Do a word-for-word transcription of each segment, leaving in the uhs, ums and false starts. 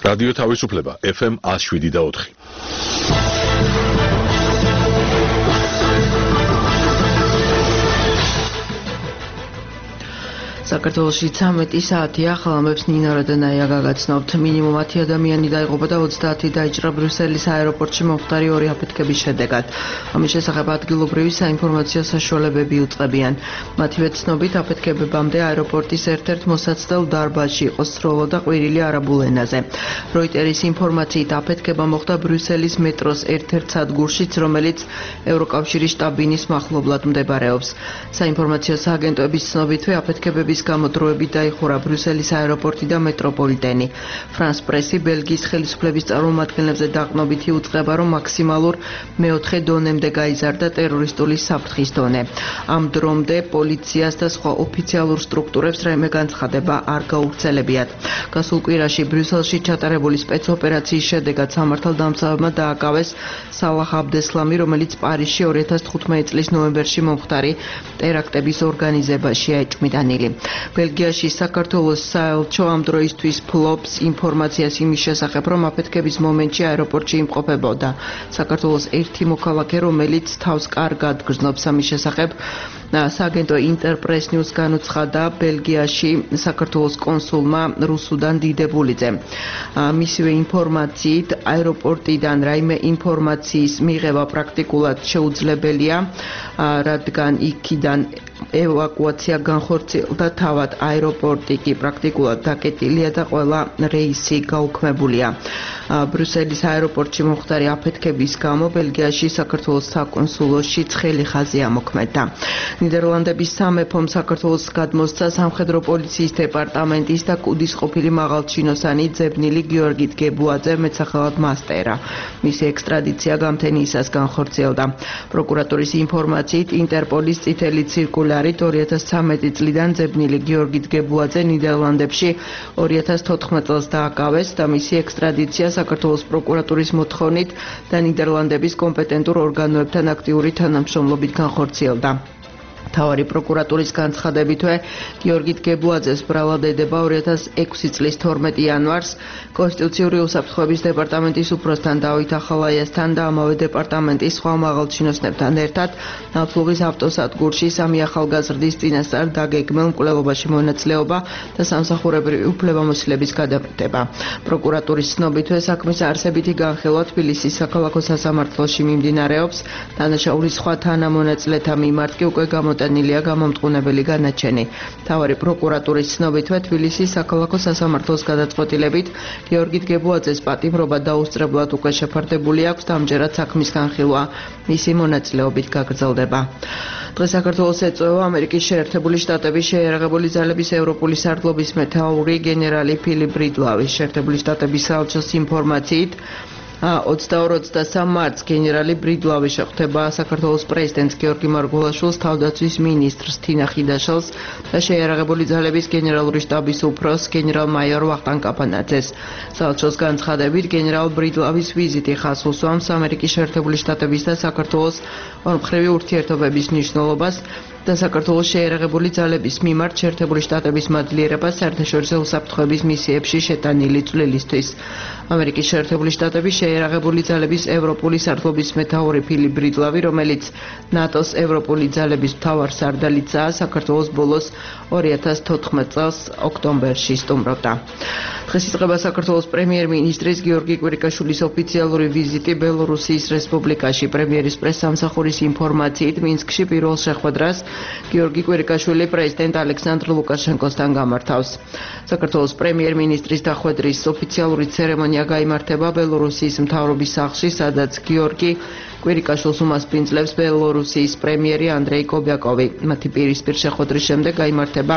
რადიო თავისუფლება ეფ ემ one oh seven და four. საქართველოში ცამეტი საათია, ხალხებს ნინა როდანაია გაგაცნობთ. მინიმუმ ათი ადამიანი დაიღუპა და ოცდაათი დაიჭრა ბრიუსელის აეროპორტში მომხდარი ორი აფეთქების შედეგად. ამის შესახებ ადგილობრივი საინფორმაციო საშუალებები უწყებიან. მათივე ცნობით, აფეთქებებამდე აეროპორტის ერთ-ერთ მოსაცდელ დარბაზში იყო სროლო და ყვირილი არაბულ ენაზე. როიტერის ინფორმაციით, აფეთქება მოხდა ბრიუსელის მეტროს ერთ-ერთ სადგურშიც, რომელიც ევროკავშირის შტაბ-ბინის მახლობლად მდებარეობს. საინფორმაციო სააგენტოების ცნობითვე აფეთქებების გამო დროებით დაიხურა ბრიუსელის აეროპორტი და მეტროპოლიტენი. ფრანს პრესი ბელგიის ხელისუფლების წარმომადგენლებზე დაყრდნობითი უწყება, რომ მაქსიმალურ მეოთხე დონემდე გაიზარდა ტერორისტული საფრთხის დონე. ამ დრომდე პოლიციას და სხვა ოფიციალურ სტრუქტურებს რაიმე განცხადება არ გაუვრცელებიათ. გასულ კვირაში ბრიუსელში ჩატარებული სპეცოპერაციის შედეგად სამართალდამცავებმა დააკავეს სალაჰ აბდესლამი, რომელიც პარიზში ორი ათას თხუთმეტი წლის ნოემბერში მომხდარი ტერაქტების ორგანიზებაშია ეჭვმიტანილი. ბელგიაში საქართველოს საელჩო ამ დროისთვის ფლობს ინფორმაციას იმის შესახებ, რომ აფეთქების მომენტში აეროპორტში იმყოფებოდა საქართველოს ერთი მოქალაქე, რომელიც თავს კარგად გრძნობს. ამის შესახებ სააგენტო ინტერპრეს ნიუს განუცხადა ბელგიაში საქართველოს კონსულმა რუსუდან დიდებულიძემ. მისივე ინფორმაციით, აეროპორტიდან რაიმე ინფორმაციის მიღება პრაქტიკულად შეუძლებელია, რადგან იქიდან ევაკუაცია განხორციელდა თავად, აეროპორტი კი პრაქტიკულად დაკეტილია და ყველა რეისი გაუქმებულია. ბრიუსელის აეროპორტში მომხდარი აფეთქების გამო ბელგიაში საქართველოს საკონსულოში ცხელი ხაზი ამოქმედდა. ნიდერლანდების სამეფომ საქართველოს გადმოსცა სამხედრო პოლიციის დეპარტამენტის და კუდის ყოფილი მაღალჩინოსანი ძებნილი გიორგი დგებუაძე, მეტსახელად მასტერა. მისი ექსტრადიცია გამთენიისას განხორციელდა. პროკურატურის ინფორმაციით, ინტერპოლის წითელი ცირკულარით ორი ათას ცამეტი წლიდან ძებნილი გიორგი დგებუაძე ნიდერლანდებში ორი ათას თოთხმეტ წელს დააკავეს და მისი ექსტრადიცია საქართველოს პროკურატურის მოთხოვნით და ნიდერლანდების კომპეტენტურ ორგანოებთან აქტიური თანამშრომლობით განხორციელდა. მთავარი პროკურატურის განცხადებითვე, გიორგი დგებუაძეს ბრალად ედება ორი ათას ექვსი წლის თორმეტი იანვარს კონსტიტუციური უსაფრთხოების დეპარტამენტის უფროსთან დავით ახალაიასთან და ამავე დეპარტამენტის სხვა მაღალჩინოსნებთან ერთად ნავთლუღის ავტოსადგურში სამი ახალგაზრდის წინასწარ დაგეგმილ მკვლელობაში მონაწილეობა და სამსახურებრივი უფლებამოსილების გადაწყვეტება. პროკურატურის ცნობითვე, საქმის არსებითი განხილვა თბილისის საქალაქო სასამართლოში მიმდინარეობს. დანაშაულის სხვა თანამონაწილეთა მიმართ კი უკვე გამოტანილია გამომტყუნებელი განაჩენი. მთავარი პროკურატურის ცნობითვე, თბილისის საქალაქო სასამართლოს გადაწყვეტილებით გიორგი დგებუაძეს პატიმრობა დაუსწრებლად უკვე შეფარდებული აქვს და ამჯერად საქმის განხილვა მისი მონაწილეობით გაგრძელდება. დღეს საქართველოს ეწვევა ამერიკის შეერთებული შტატების შეიარაღებული ძალების ევროპული სარდლობის მეთაური გენერალი ფილიპ ბრიდლავის. შეერთებული შტატების საელჩოს ინფორმაციით, ოცდაორ ოცდასამ მარტს გენერალი ბრიდლავი შეხვდება საქართველოს პრეზიდენტს გიორგი მარგულაშვილს, თავდაცვის მინისტრს თინა ხიდაშელს და შეიარაღებული ძალების გენერალური შტაბის უფროსს გენერალ-მაიორ ვახტანგ კაპანაძეს. საელჩოს განცხადებით, გენერალ ბრიდლავის ვიზიტი ხაზს უსვამს ამერიკის შეერთებული შტატების და საქართველოს ორმხრივი ურთიერთობების მნიშვნელობას და საქართველოს შეიარაღებული ძალების მიმართ შეერთებული შტატების მადლიერებას საერთაშორისო უსაფრთხოების მისიებში შეტანილი წვლილისთვის. ამერიკის შეერთებული შტატების შეიარაღებული ძალების ევროპული სარდლობის მეთაური ფილიპ ბრიდლავი, რომელიც ნატოს ევროპული ძალების მთავარ სარდალიცაა, საქართველოს ბოლოს ორი ათას თოთხმეტ წელს ოქტომბერში სტუმრობდა. დღეს იწყება საქართველოს პრემიერ-მინისტრის გიორგი კვირიკაშვილის ოფიციალური ვიზიტი ბელორუსიის რესპუბლიკაში. პრემიერის პრესსამსახურის ინფორმაციით, მინსკში პირველ შეხვედრას გიორგი კვირიკაშვილი პრეზიდენტ ალექსანდრ ლუკაშენკოსთან გამართავს. საქართველოს პრემიერ-მინისტრის დახვედრის ოფიციალური ცერემონია გაიმართება ბელორუსიის მთავრობის სახლში, სადაც გიორგი კვირიკაშვილს უმასპინძლებს ბელორუსიის პრემიერი ანდრეი კობიაკოვი. მათი პირისპირ შეხვედრის შემდეგ გაიმართება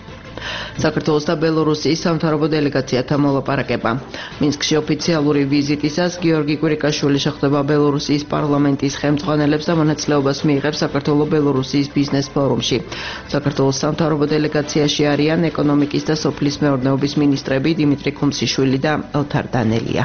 საქართველოს და ბელორუსიის სამთავრობო დელეგაციათა მოლაპარაკება. მინსკში ოფიციალური ვიზიტისას გიორგი კვირიკაშვილი შეხვდება ბელორუსიის პარლამენტის ხელმძღვანელებს და მონაწილეობას მიიღებს საქართველო-ბელორუსიის ბიზნეს ფორუმში. საქართველოს სამთავრობო დელეგაციაში არიან ეკონომიკის და სოფლის მეურნეობის მინისტრები დიმიტრი ქუმსიშვილი და ელთარ დანელია.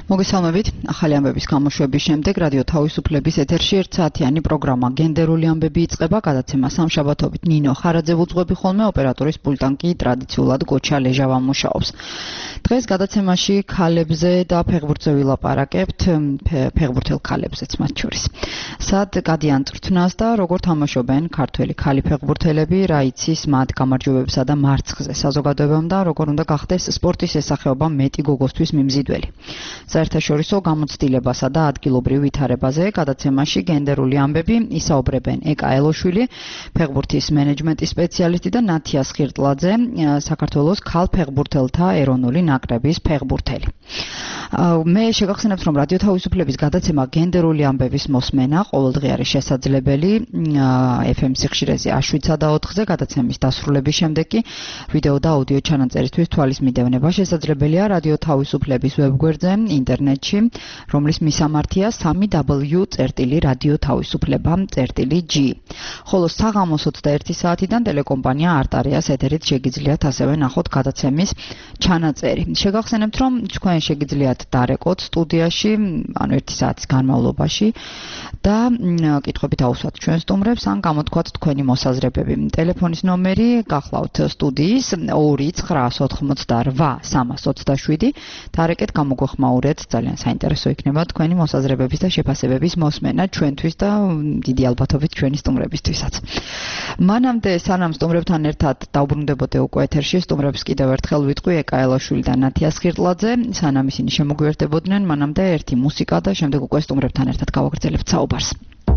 მოგესალმებით. ახალი ამბების გამოშვების შემდეგ რადიო თავისუფლების ეთერში ერთსაათიანი პროგრამა გენდერული ამბები იწყება. გადაცემა სამშაბათობით ნინო ხარაძე უძღვები ხოლმე, ოპერატორის პულტთან კი ტრადიციულად გოჩა ლეჟავა მუშაობს. დღეს გადაცემაში ქალებზე და ფეხბურთზე ვილაპარაკებთ, ფეხბურთელ ქალებზეც მათ შორის. სად გადიან წვრთნას და როგორ თამაშობენ ქართველი ქალი ფეხბურთელები, რა იცის მათ გამარჯვებებსა და მარცხზე საზოგადოებამ და როგორ უნდა გახდეს სპორტის ესახეობა მეტი გოგოსთვის მიმზიდველი. საერთაშორისო გამოცდილებასა და ადგილობრივ ვითარებაზე გადაცემაში გენდერული ამბები ისაუბრებენ ეკა ელოშვილი, ფეხბურთის მენეჯმენტის სპეციალისტი და ნათია სხირტლაძე, საქართველოს ქალ ფეხბურთელთა ეროვნული ნაკრების ფეხბურთელი. მე შეგახსენებთ, რომ რადიო თავისუფლების გადაცემა გენდერული ამბების მოსმენა ყოველდღე არის შესაძლებელი ეფ ემ სიხშირეზე შვიდსა და ოთხზე. გადაცემის დასრულების შემდეგ კი ვიდეო და აუდიო ჩანაწერისთვის თვალის მიდევნება შესაძლებელია რადიო თავისუფლების ვებგვერდზე, ინტერნეტში, რომლის მისამართია სამი დაბლიუ წერტილი რადიო თავისუფლება წერტილი ჯი. ხოლო საღამოს ოცდაერთი საათიდან ტელეკომპანია არტარიას ეთერით შეგიძლიათ ასევე ნახოთ გადაცემის ჩანაწერი. შეგახსენებთ, რომ თქვენ შეგიძლიათ დარეკოთ სტუდიაში, ანუ ერთი საათის განმავლობაში და კითხვებით აუსვათ ჩვენ სტუმრებს ან გამოთქვათ თქვენი მოსაზრებები. ტელეფონის ნომერი გახლავთ სტუდიის ორი ცხრა ოთხმოცდარვა სამას ოცდაშვიდი. დარეკეთ, გამოგვეხმაურეთ, ძალიან საინტერესო იქნება თქვენი მოსაზრებების და შეფასებების მოსმენა ჩვენთვის და დიდი ალბათობით ჩვენი სტუმრებისთვისაც. მანამდე სანამ სტუმრებთან ერთად დავბრუნდებოდე უკვე ეთერში, სტუმრებს კიდევ ერთხელ ვიტყვი ეკა ელოშვილი და ნათია სხირტლაძე, სანამ ისინი შემოგვიერთებოდნენ, მანამდე ერთი მუსიკა და შემდეგ უკვე სტუმრებთან ერთად გავაგრძელებთ საუბარს.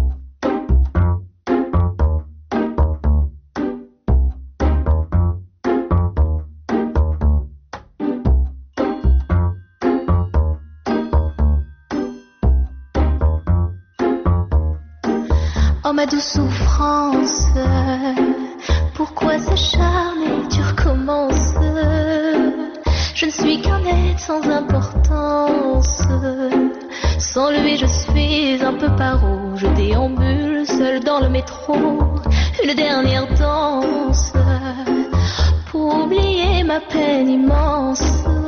Oh ma douce souffrance, pourquoi s'acharner, tu recommences. Je ne suis qu'un être sans importance. Sans lui je suis un peu paro. Je déambule seul dans le métro. Une dernière danse pour oublier ma peine immense.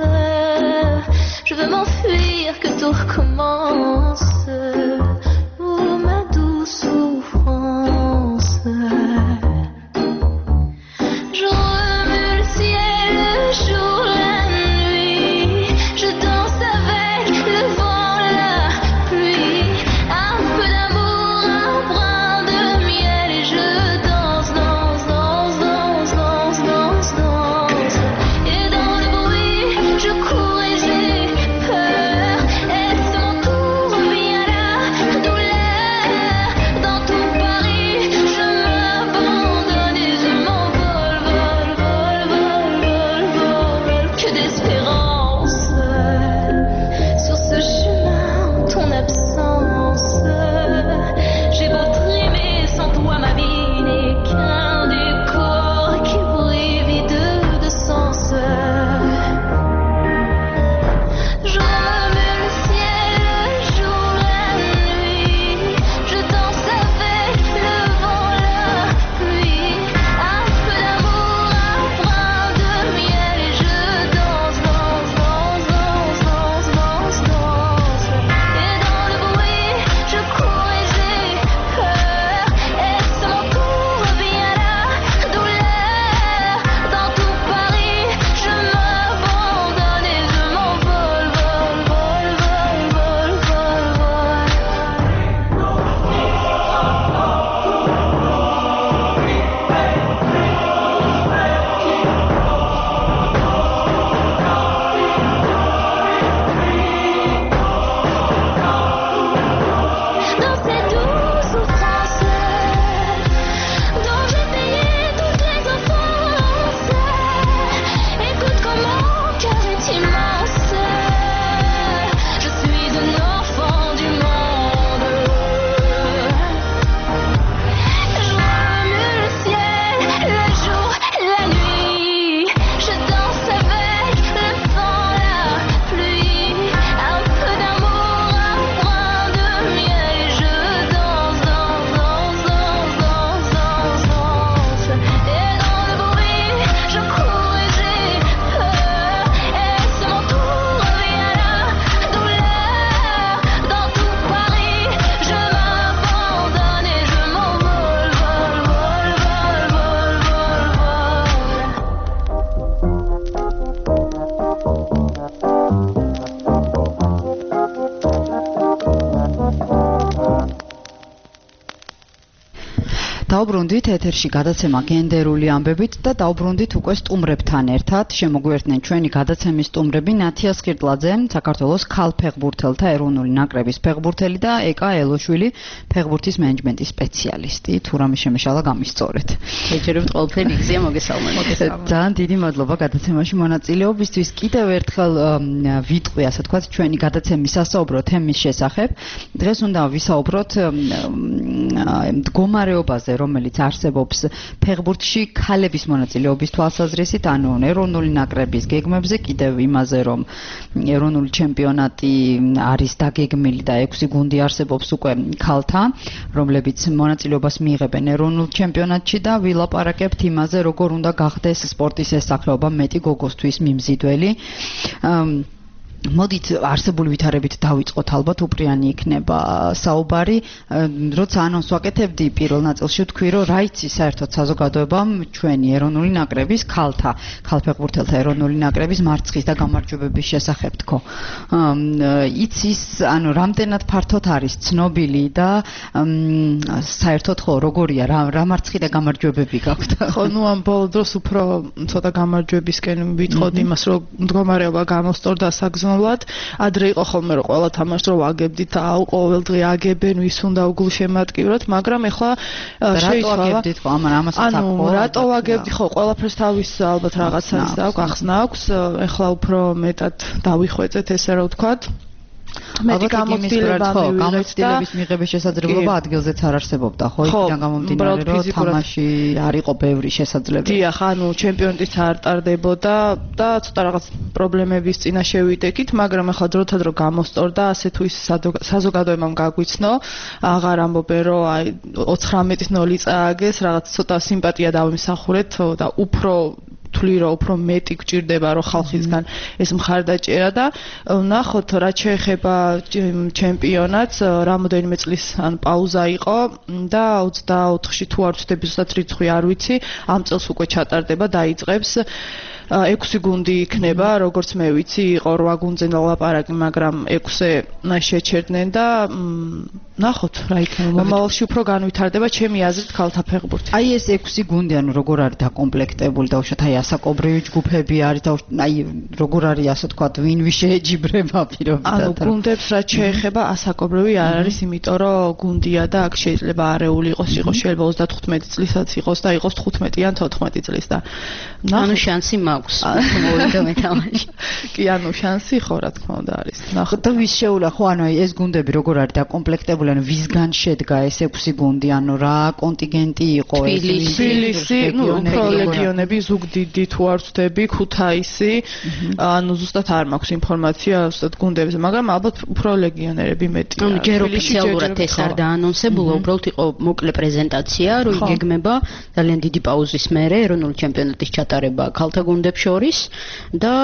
Je veux m'enfuir, que tout recommence. Oh ma douce souffrance. Je remue le ciel, le jour, la nuit. Je danse avec le vent, la pluie. Un peu d'amour, un brin de miel. Et je danse, danse, danse, danse, danse, danse, danse. Et dans le bruit, je cours et j'ai peur. Est-ce mon tour? Viens là. დაუბრუნდით ეთერში გადაცემა გენდერული ამბებით და დაუბრუნდით უკვე სტუმრებთან ერთად. შემოგვიერთდნენ ჩვენი გადაცემის სტუმრები ნათია სხირტლაძე, საქართველოს ქალფეხბურთელთა ეროვნული ნაკრების ფეხბურთელი და ეკა ელოშვილი, ფეხბურთის მენეჯმენტის სპეციალისტი. თუ რამე შემეშალა გამისწორეთ. ეჯერებთ ყველაფერი იგზია მოგესალმებით. ძალიან დიდი მადლობა გადაცემაში მონაწილეობისთვის. კიდევ ერთხელ ვიტყვი, ასე თქვათ, ჩვენი გადაცემის სასაუბრო თემის შესახებ. დღეს უნდა ვისაუბროთ მდგომარეობაზე, რომელიც არსებობს ფეხბურთში ქალების მონაწილეობის თვალსაზრისით, ანუ ეროვნული ნაკრების გეგმებზე, კიდევ იმაზე, რომ ეროვნული ჩემპიონატი არის დაგეგმილი და ექვსი გუნდი არსებობს უკვე ქალთა, რომლებიც მონაწილეობას მიიღებენ ეროვნულ ჩემპიონატში და ვილაპარაკებთ იმაზე, როგორ უნდა გახდეს სპორტის ეს სახეობა მეტი გოგოსთვის მიმზიდველი. მოდით არსებული ვითარებით დავიწყოთ, ალბათ უპრიანი იქნება საუბარი. როცა ანონს ვაკეთებდი პირველ ნაწილში ვთქვი, რომ რა იცი საერთოდ საზოგადოებამ ჩვენი ეროვნული ნაკრების ქალთა, ქალფეხბურთელთა ეროვნული ნაკრების მარცხის და გამარჯვებების შესახებ თქო. იცის, ანუ რამდენად ფართოდ არის ცნობილი და საერთოდ ხო როგორია, რა რა მარცხი და გამარჯვებები გაქვთ? ხო, ნუ ამ ბოლო დროს უფრო ცოტა გამარჯვებისკენ ვიტყოდ იმას, რომ მდგომარეობა გამოსწორდა საგზო ადრე იყო ხოლმე რომ ყველა თამაშს რო ვაგებდით და ყოველდღე აგებენ ვის უნდა უგულშემატკივროთ, მაგრამ ეხლა შეიცვალა. რატო აგებდით ხო? ამან ამასაც აქვს. ანუ რატო ვაგებდი ხო? ყველაფერს თავის ალბათ რაღაცას აქვს, ახსნა აქვს. ეხლა უფრო მეტად დავიხვეწეთ, ესე რომ ვთქვათ. მეტი გამოცდილება მივიღეთ და გამოცდილების მიღების შესაძლებლობა ადგილზეც არ არსებობდა, ხო? იქიდან გამომდინარე, რომ თამაში არ იყო ბევრი შესაძლებელი. დიახ, ანუ ჩემპიონატიც არ ტარდებოდა და ცოტა რაღაც პრობლემების წინა შევიდექით, მაგრამ ახლა დროთა დრო გამოსწორდა, ასე თუ ის საზოგადოებამ გაგვიცნო, აღარ ამბობენ, რომ აი ოცდაოთხის ნოლი წააგეს, რაღაც ცოტა სიმპათია დავიმსახურეთ და უფრო თვლი რომ უფრო მეტი გჭირდება რომ ხალხისგან ეს მხარდაჭერა და ნახოთ რა შეეხება ჩემპიონატს, რამოდენიმე წლის ან პაუზა იყო და ოცდაოთხში თუ არ ვცდები ზუსტად რიცხვი არ ვიცი, ამ წელს უკვე ჩატარდება, დაიწყებს. ექვსი გუნდი იქნება, როგორც მე ვიცი, იყო რვა გუნდზე ლაპარაკი, მაგრამ ექვსზე შეჩერდნენ და ნახოთ რა იქნება. მომავალში უფრო განვითარდება ჩემი აზრით ქალთა ფეხბურთი. აი ეს ექვსი გუნდი, ანუ როგორ არის დაკომპლექტებული და უშოთ აი ასაკობრივი ჯგუფები არის და აი როგორ არის ასე თქვათ, ვინვი შეეჯიბრება პირობითად. ანუ გუნდებს რაც შეეხება ასაკობრივი არ არის, იმიტომ რომ გუნდია და აქ შეიძლება არეული იყოს, იყოს შეიძლება ოცდათხუთმეტი წლისაც იყოს და იყოს თხუთმეტი ან თოთხმეტი წლის და ანუ შანსი მაქვს მოვიდა მეთამაში. კი, ანუ შანსი ხო რა თქმა უნდა არის. ნახოთ და ვის შეულა ხო, ანუ ეს გუნდები როგორ არის დაკომპლექტებული, ანუ ვისგან შედგა ეს ექვსი გუნდი, ანუ რა კონტინგენტი იყო ეს? თბილისი, ნუ უფრო ლეგიონები, ზუგდიდი თუ არ ვცდები, ქუთაისი, ანუ ზუსტად არ მაქვს ინფორმაცია ზუსტად გუნდებზე, მაგრამ ალბათ უფრო ლეგიონერები მეტია. ანუ ჯერ ოფიციალურად ეს არ დაანონსებულა, უბრალოდ იყო მოკლე პრეზენტაცია, რომ იგეგმება ძალიან დიდი პაუზის მერე ეროვნული ჩემპიონატის ჩატარება ქალთა გუნდებს შორის და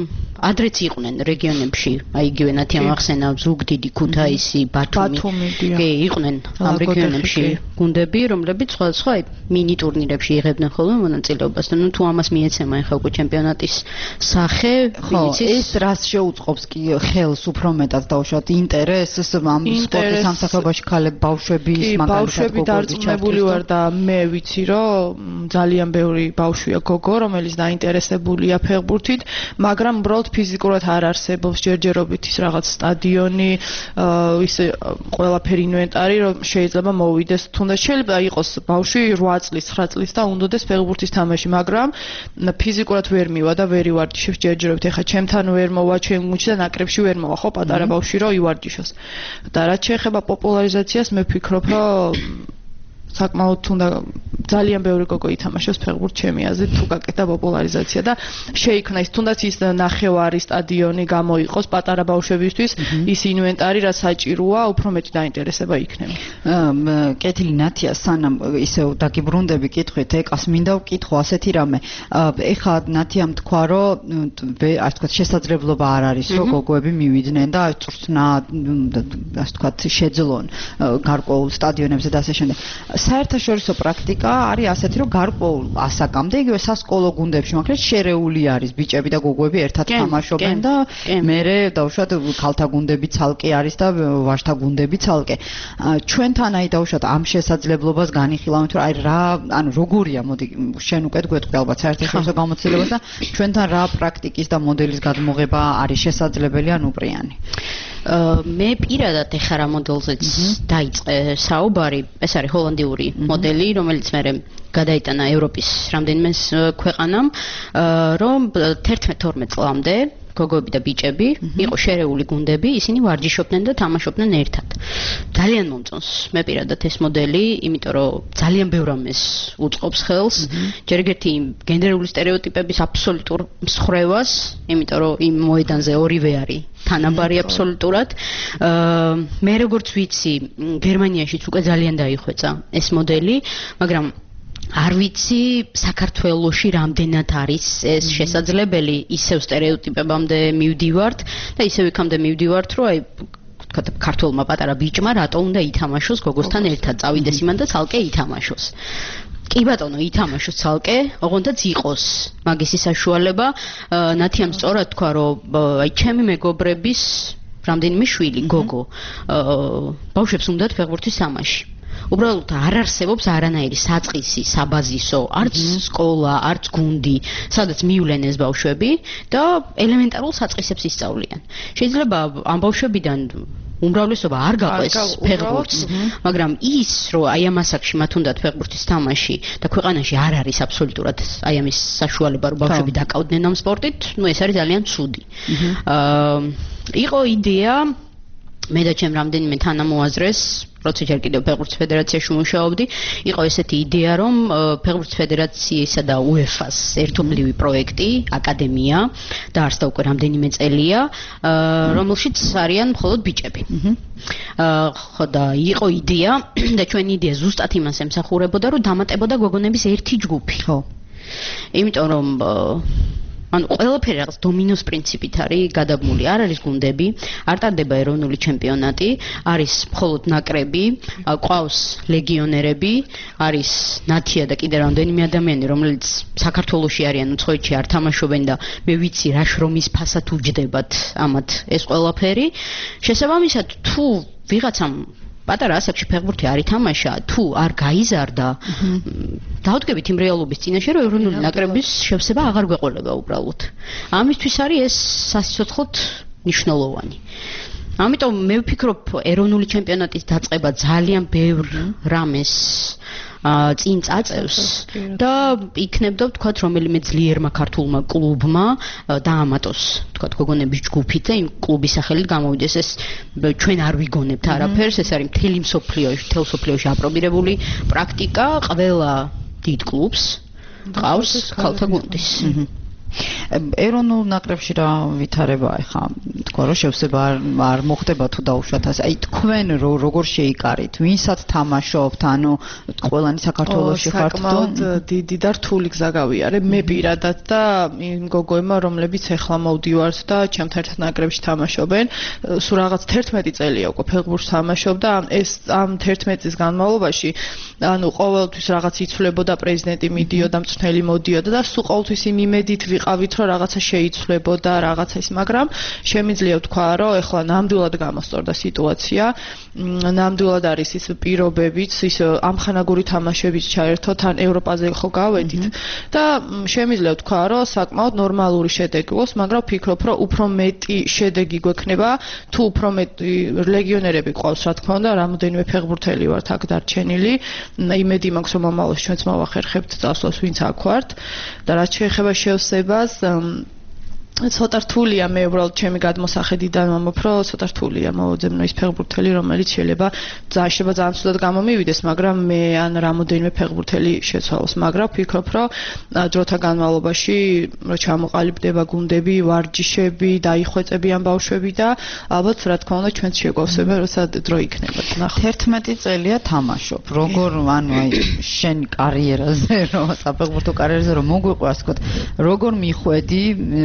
ადრეც იყვნენ რეგიონებში, აი იგივე ნათია ახსენა ზუგდიდი, ქუთაისი, ბათუმი. კი, იყვნენ ამ რეგიონებში გუნდები, რომლებიც სხვადასხვა მინი ტურნირებში იღებდნენ ხოლმე მონაწილეობას და ნუ თუ ამას მიეცემა ახლა უკვე ჩემპიონატის სახე, ვიცით, ეს რას შეუწყობს კი ხელს უფრო მეტად დაუშვათ ინტერესს ამ სპორტის სამსახიობოში ქალები, ბავშვების, მაგალითად ბავშვები დარწმუნებული ვარ და მე ვიცი, რომ ძალიან ბევრი ბავშვია გოგო, რომელიც დაინტერესებულია ფეხბურთით, მაგრამ უბრალოდ ფიზიკურად არ არსებობს ჯერჯერობით ის რაღაც სტადიონი, ის ყველაფერი ინვენტარი, რომ შეიძლება მოვიდეს, თუნდაც შეიძლება იყოს ბავშვი რვა წლის, ცხრა წლის და უნდადეს ფეხბურთის თამაში, მაგრამ ფიზიკურად ვერ მივა და ვერ ივარჯიშებს ჯერჯერობით. ეხლა ჩემთან ვერ მოვა, ჩემ გუნდში და ნაკრებში ვერ მოვა, ხო, პატარა ბავშვი რომ ივარჯიშოს. და რაც შეეხება პოპულარიზაციას, მე ვფიქრობ, რომ საკმაოდ თუნდა ძალიან ბევრი გოგო ითამაშოს ფეხბურთს ჩემი აზრით, თუ გაკეთა პოპულარიზაცია და შეიქმნა ის თუნდაც ის ნახევარი სტადიონი გამოიყოს პატარა ბავშვებისთვის, ის ინვენტარი რაც საჭიროა, უფრო მეტი დაინტერესება იქნება. კეთილი ნათია, სანამ ისე დაგიბრუნდები კითხვით, ეკას მინდა ვკითხო ასეთი რამე. ეხლა ნათიამ თქვა, რომ ასე ვთქვათ, შესაძლებლობა არ არის, რომ გოგოები მივიდნენ და წვრთნა, ასე ვთქვათ, შეძლონ გარკვეულ სტადიონებზე და ასე შემდეგ. საერთაშორისო პრაქტიკა არის ასეთი რომ გარკვეულ ასაკამდე იგივე სასკოლო გუნდებში მაგრამ შერეული არის ბიჭები და გოგოები ერთად თამაშობენ და მერე დავუშვათ ქალთა გუნდები ცალკე არის და ვაჟთა გუნდები ცალკე. ჩვენთან აი დავუშვათ ამ შესაძლებლობას განიხილავთ რომ აი რა ანუ როგორია მოდი შენ უკვე გვეტყვი ალბათ საერთაშორისო გამოცდილებას და ჩვენთან რა პრაქტიკის და მოდელის გადმოღება არის შესაძლებელი ან უპრიანი. მე პირადად ეხლა რა მოდელზეც დაიწყე საუბარი, ეს არის ჰოლანდიური მოდელი, რომელიც მე გადაიტანა ევროპის რამდენიმე ქვეყანამ, რომ თერთმეტ-თორმეტ წლამდე გოგოები და ბიჭები იყო შერეული გუნდები, ისინი ვარჯიშობდნენ და თამაშობდნენ ერთად. ძალიან მომწონს მე პირადად ეს მოდელი, იმიტომ რომ ძალიან ბევრ ამას უწყობს ხელს, ჯერ ერთი გენდერული სტერეოტიპების აბსოლუტურ მსხრევას, იმიტომ რომ იმ მოედანზე ორივე არის თანაბარი აბსოლუტურად. მე როგორც ვიცი, გერმანიაშიც უკვე ძალიან დაიხვეწა ეს მოდელი, მაგრამ არ ვიცი საქართველოში რამდენად არის ეს შესაძლებელი, ისევ სტერეოტიპებამდე მივდივართ და ისევ იქამდე მივდივართ, რომ აი თქვა ქართულმა პატარა ბიჭმა რატო უნდა ითამაშოს გოგოსთან ერთად, წავიდეს იმან და ცალკე ითამაშოს. კი ბატონო, ითამაშოს ცალკე, ოღონდაც იყოს მაგისი საშუალება. ნათიამ სწორად თქვა, რომ აი ჩემი მეგობრების რამდენიმე შვილი, გოგო, ბავშვებს უნდათ ფეხბურთის თამაში. უბრალოდ არ არსებობს არანაირი საწყისი, საბაზისო, არც სკოლა, არც გუნდი, სადაც მივლენ ეს ბავშვები და ელემენტარულ საწყისებს ისწავლიან. შეიძლება ამ ბავშვებიდან უმრავლესობა არ გაყვეს ფეხბურთს, მაგრამ ის, რომ აი ამ ასაკში მათ უნდათ ფეხბურთის თამაში და ქვეყანაში არ არის აბსოლუტურად აი ამის საშუალება, რომ ბავშვები დაკავდნენ ამ სპორტით, ნუ ეს არის ძალიან ცუდი. იყო იდეა მე და ჩემ რამდენიმე თანამოაზრეს, როცა ჯერ კიდევ ფეხბურთის ფედერაციაში მუშაობდი, იყო ესეთი იდეა, რომ ფეხბურთის ფედერაციისა და უეფას ერთობლივი პროექტი, აკადემია, დაარსდა უკვე რამდენიმე წელია, რომელშიც არიან მხოლოდ ბიჭები. ხო და იყო იდეა და ჩვენი იდეა ზუსტად იმას ემსახურებოდა, რომ დამატებოდა გოგონების ერთი ჯგუფი. ხო. იმიტომ რომ ანუ ყველაფერი რაღაც დომინოს პრინციპით არის გადაბმული. არ არის გუნდები, არ ტარდება ეროვნული ჩემპიონატი, არის მხოლოდ ნაკრები, ყავს ლეგიონერები, არის ნათია და კიდე რამდენიმე ადამიანი, რომელიც საქართველოში არიან, უცხოეთში არ თამაშობენ და მე ვიცი რა შრომის ფასად უჯდებათ ამათ ეს ყველაფერი. შესაბამისად, თუ ვიღაცამ პატარა ასაკში ფეხბურთი არ ითამაშა, თუ არ გაიზარდა, დავდგებით იმ რეალობის წინაშე, რომ ეროვნული ნაკრების შევსება აღარ გვეყოლება უბრალოდ. ამისთვის არის ეს სასიცოცხლოდ მნიშვნელოვანი. ამიტომ მე ვფიქრობ, ეროვნული ჩემპიონატის დაწყება ძალიან ბევრ რამეს წინ წაწევს და იქნებდა ვთქვათ რომელიმე ძლიერმა ქართულმა კლუბმა დაამატოს ვთქვათ გოგონების ჯგუფით და იმ კლუბის სახელით გამოვიდეს. ეს ჩვენ არ ვიგონებთ არაფერს, ეს არის მთელი მსოფლიოში, მთელ მსოფლიოში აპრობირებული პრაქტიკა, ყველა დიდ კლუბს ყავს ქალთა გუნდის. ეროვნულ ნაკრებში რა ვითარება ახლა თქვა რომ შევსება არ მოხდება თუ დაუშვათ ასე აი თქვენ როგორ შეიკარით ვინსაც თამაშობთ ანუ ყველანი საქართველოში ხართ თუ საკმაოდ დიდი და რთული გზა გავიარე მე პირადად და იმ გოგოებმა რომლებიც ახლა მოვდივართ და ჩემთან ერთად ნაკრებში თამაშობენ სულ რაღაც თერთმეტი წელია უკვე ფეხბურთს თამაშობ და ეს ამ თერთმეტი წლის განმავლობაში ანუ ყოველთვის რაღაც იცვლებოდა პრეზიდენტი მიდიოდა მწვრთნელი მოდიოდა და სულ ყოველთვის იმ იმედით ვიყავით რომ რაღაცა შეიცვლებოდა რაღაცა ის მაგრამ შემიძლია ვთქვა რომ ეხლა ნამდვილად გამოსწორდა სიტუაცია ნამდვილად არის ის პირობებიც ის ამხანაგური თამაშებიც ჩაერთოთ ან ევროპაზე ხო გავედით და შემიძლია ვთქვა რომ საკმაოდ ნორმალური შედეგი გვაქვს მაგრამ ვფიქრობ რომ უფრო მეტი შედეგი გვექნება თუ უფრო მეტი ლეგიონერები ყავს რა თქმა უნდა რამოდენიმე ფეხბურთელი ვართ აქ დარჩენილი იმედი მაქვს რომ მომავალში ჩვენც მოვახერხებთ წასვლას ვინც აქ ვართ და რაც შეეხება შევსებას ცოტა რთულია მე უბრალოდ ჩემი გადმოსახედიდან მომოფ რომ ცოტა რთულია მოვუძებნო ის ფეხბურთელი რომელიც შეიძლება ძალიან შეიძლება ძალიან ცუდად გამომივიდეს მაგრამ მე ან რამოდენიმე ფეხბურთელი შეცვალოს მაგრამ ვფიქრობ რომ დროთა განმავლობაში რომ ჩამოყალიბდება გუნდები ვარჯიშები დაიხვეწებიან ბავშვები და ალბათ რა თქმა უნდა ჩვენც შეგვავსება როცა დრო იქნება ნახოთ თერთმეტი წელია თამაშობ როგორ ანუ აი შენ კარიერაზე რომ საფეხბურთო კარიერაზე რომ მოგვიყვარს თქო როგორ მიხვედი ასე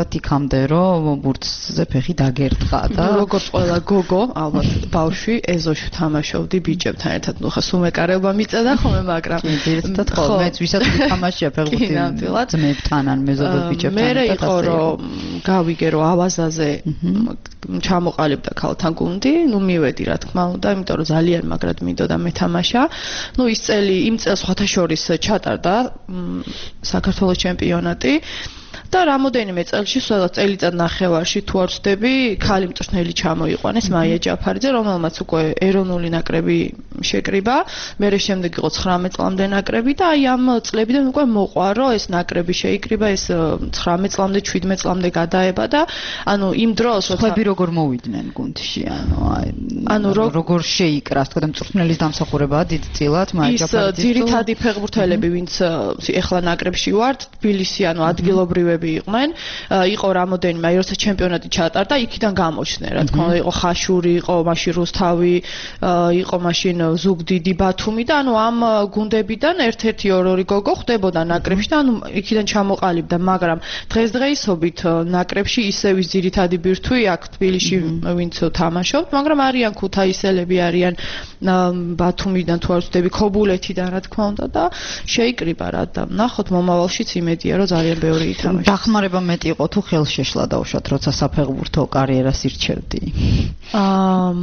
ვთქვათ, იქამდე რომ ბურთზე ფეხი დაგერტყა და როგორც ყველა გოგო, ალბათ ბავშვი ეზოში თამაშობდი ბიჭებთან ერთად. ნუ ხა სუმეკარება მიწედა ხოლმე, მაგრამ ერთად ხო, მეც ვისაც თამაშია ფეხბურთი ძმებთან ან მეზობელ ბიჭებთან. მე იყო რომ გავიგე რომ ავაზაზე ჩამოყალიბდა ქალთან გუნდი, ნუ მივედი რა თქმა უნდა, იმიტომ რომ ძალიან მაგრად მინდოდა მეთამაშა. ნუ ის წელი იმ წელს სხვათა შორის ჩატარდა საქართველოს ჩემპიონატი. და რამოდენიმე წელში, სადაც წელიწად ნახევარში თუ არ ვცდები, ქალი მწვრთნელი ჩამოიყვანეს მაია ჯაფარიძე, რომელმაც უკვე ეროვნული ნაკრები შეკრიბა, მერე შემდეგ იყო ცხრამეტ წლამდე ნაკრები და აი ამ წლებიდან უკვე მოყვა, რომ ეს ნაკრები შეიკრიბა, ეს ცხრამეტ წლამდე, შვიდმეტ წლამდე გადაება და ანუ იმ დროს ხები როგორ მოვიდნენ გუნდში, ანუ აი ანუ როგორ შეიკრა, თქო და მწვრთნელის დამსახურებაა დიდწილად მაია ჯაფარიძის. ის ძირითადი ფეხბურთელები, ვინც ეხლა ნაკრებში ვართ, თბილისი, ანუ ადგილობრივები იყვნენ, იყო რამოდენიმე, აი როცა ჩემპიონატი ჩატარდა, იქიდან გამოჩნდნენ, რა თქმა უნდა, იყო ხაშური, იყო მაშინ რუსთავი, იყო მაშინ ზუგდიდი, ბათუმი და ანუ ამ გუნდებიდან ერთ-ერთი ორ-ორი გოგო ხდებოდა ნაკრებში და ანუ იქიდან ჩამოყალიბდა, მაგრამ დღესდღეობით ნაკრებში ისევ ის ძირითადი ბირთვი აქ თბილისში ვინც თამაშობთ, მაგრამ არიან ქუთაისელები, არიან ბათუმიდან თუ არ ვცდები, ქობულეთიდან, რა თქმა უნდა და შეიკრიბა რა და ნახოთ მომავალშიც იმედია, რომ ძალიან ბევრი ითამაშა. დახმარება მეტი იყო თუ ხელშეშლა დაუშვათ, როცა საფეხბურთო კარიერას ირჩევდი? აა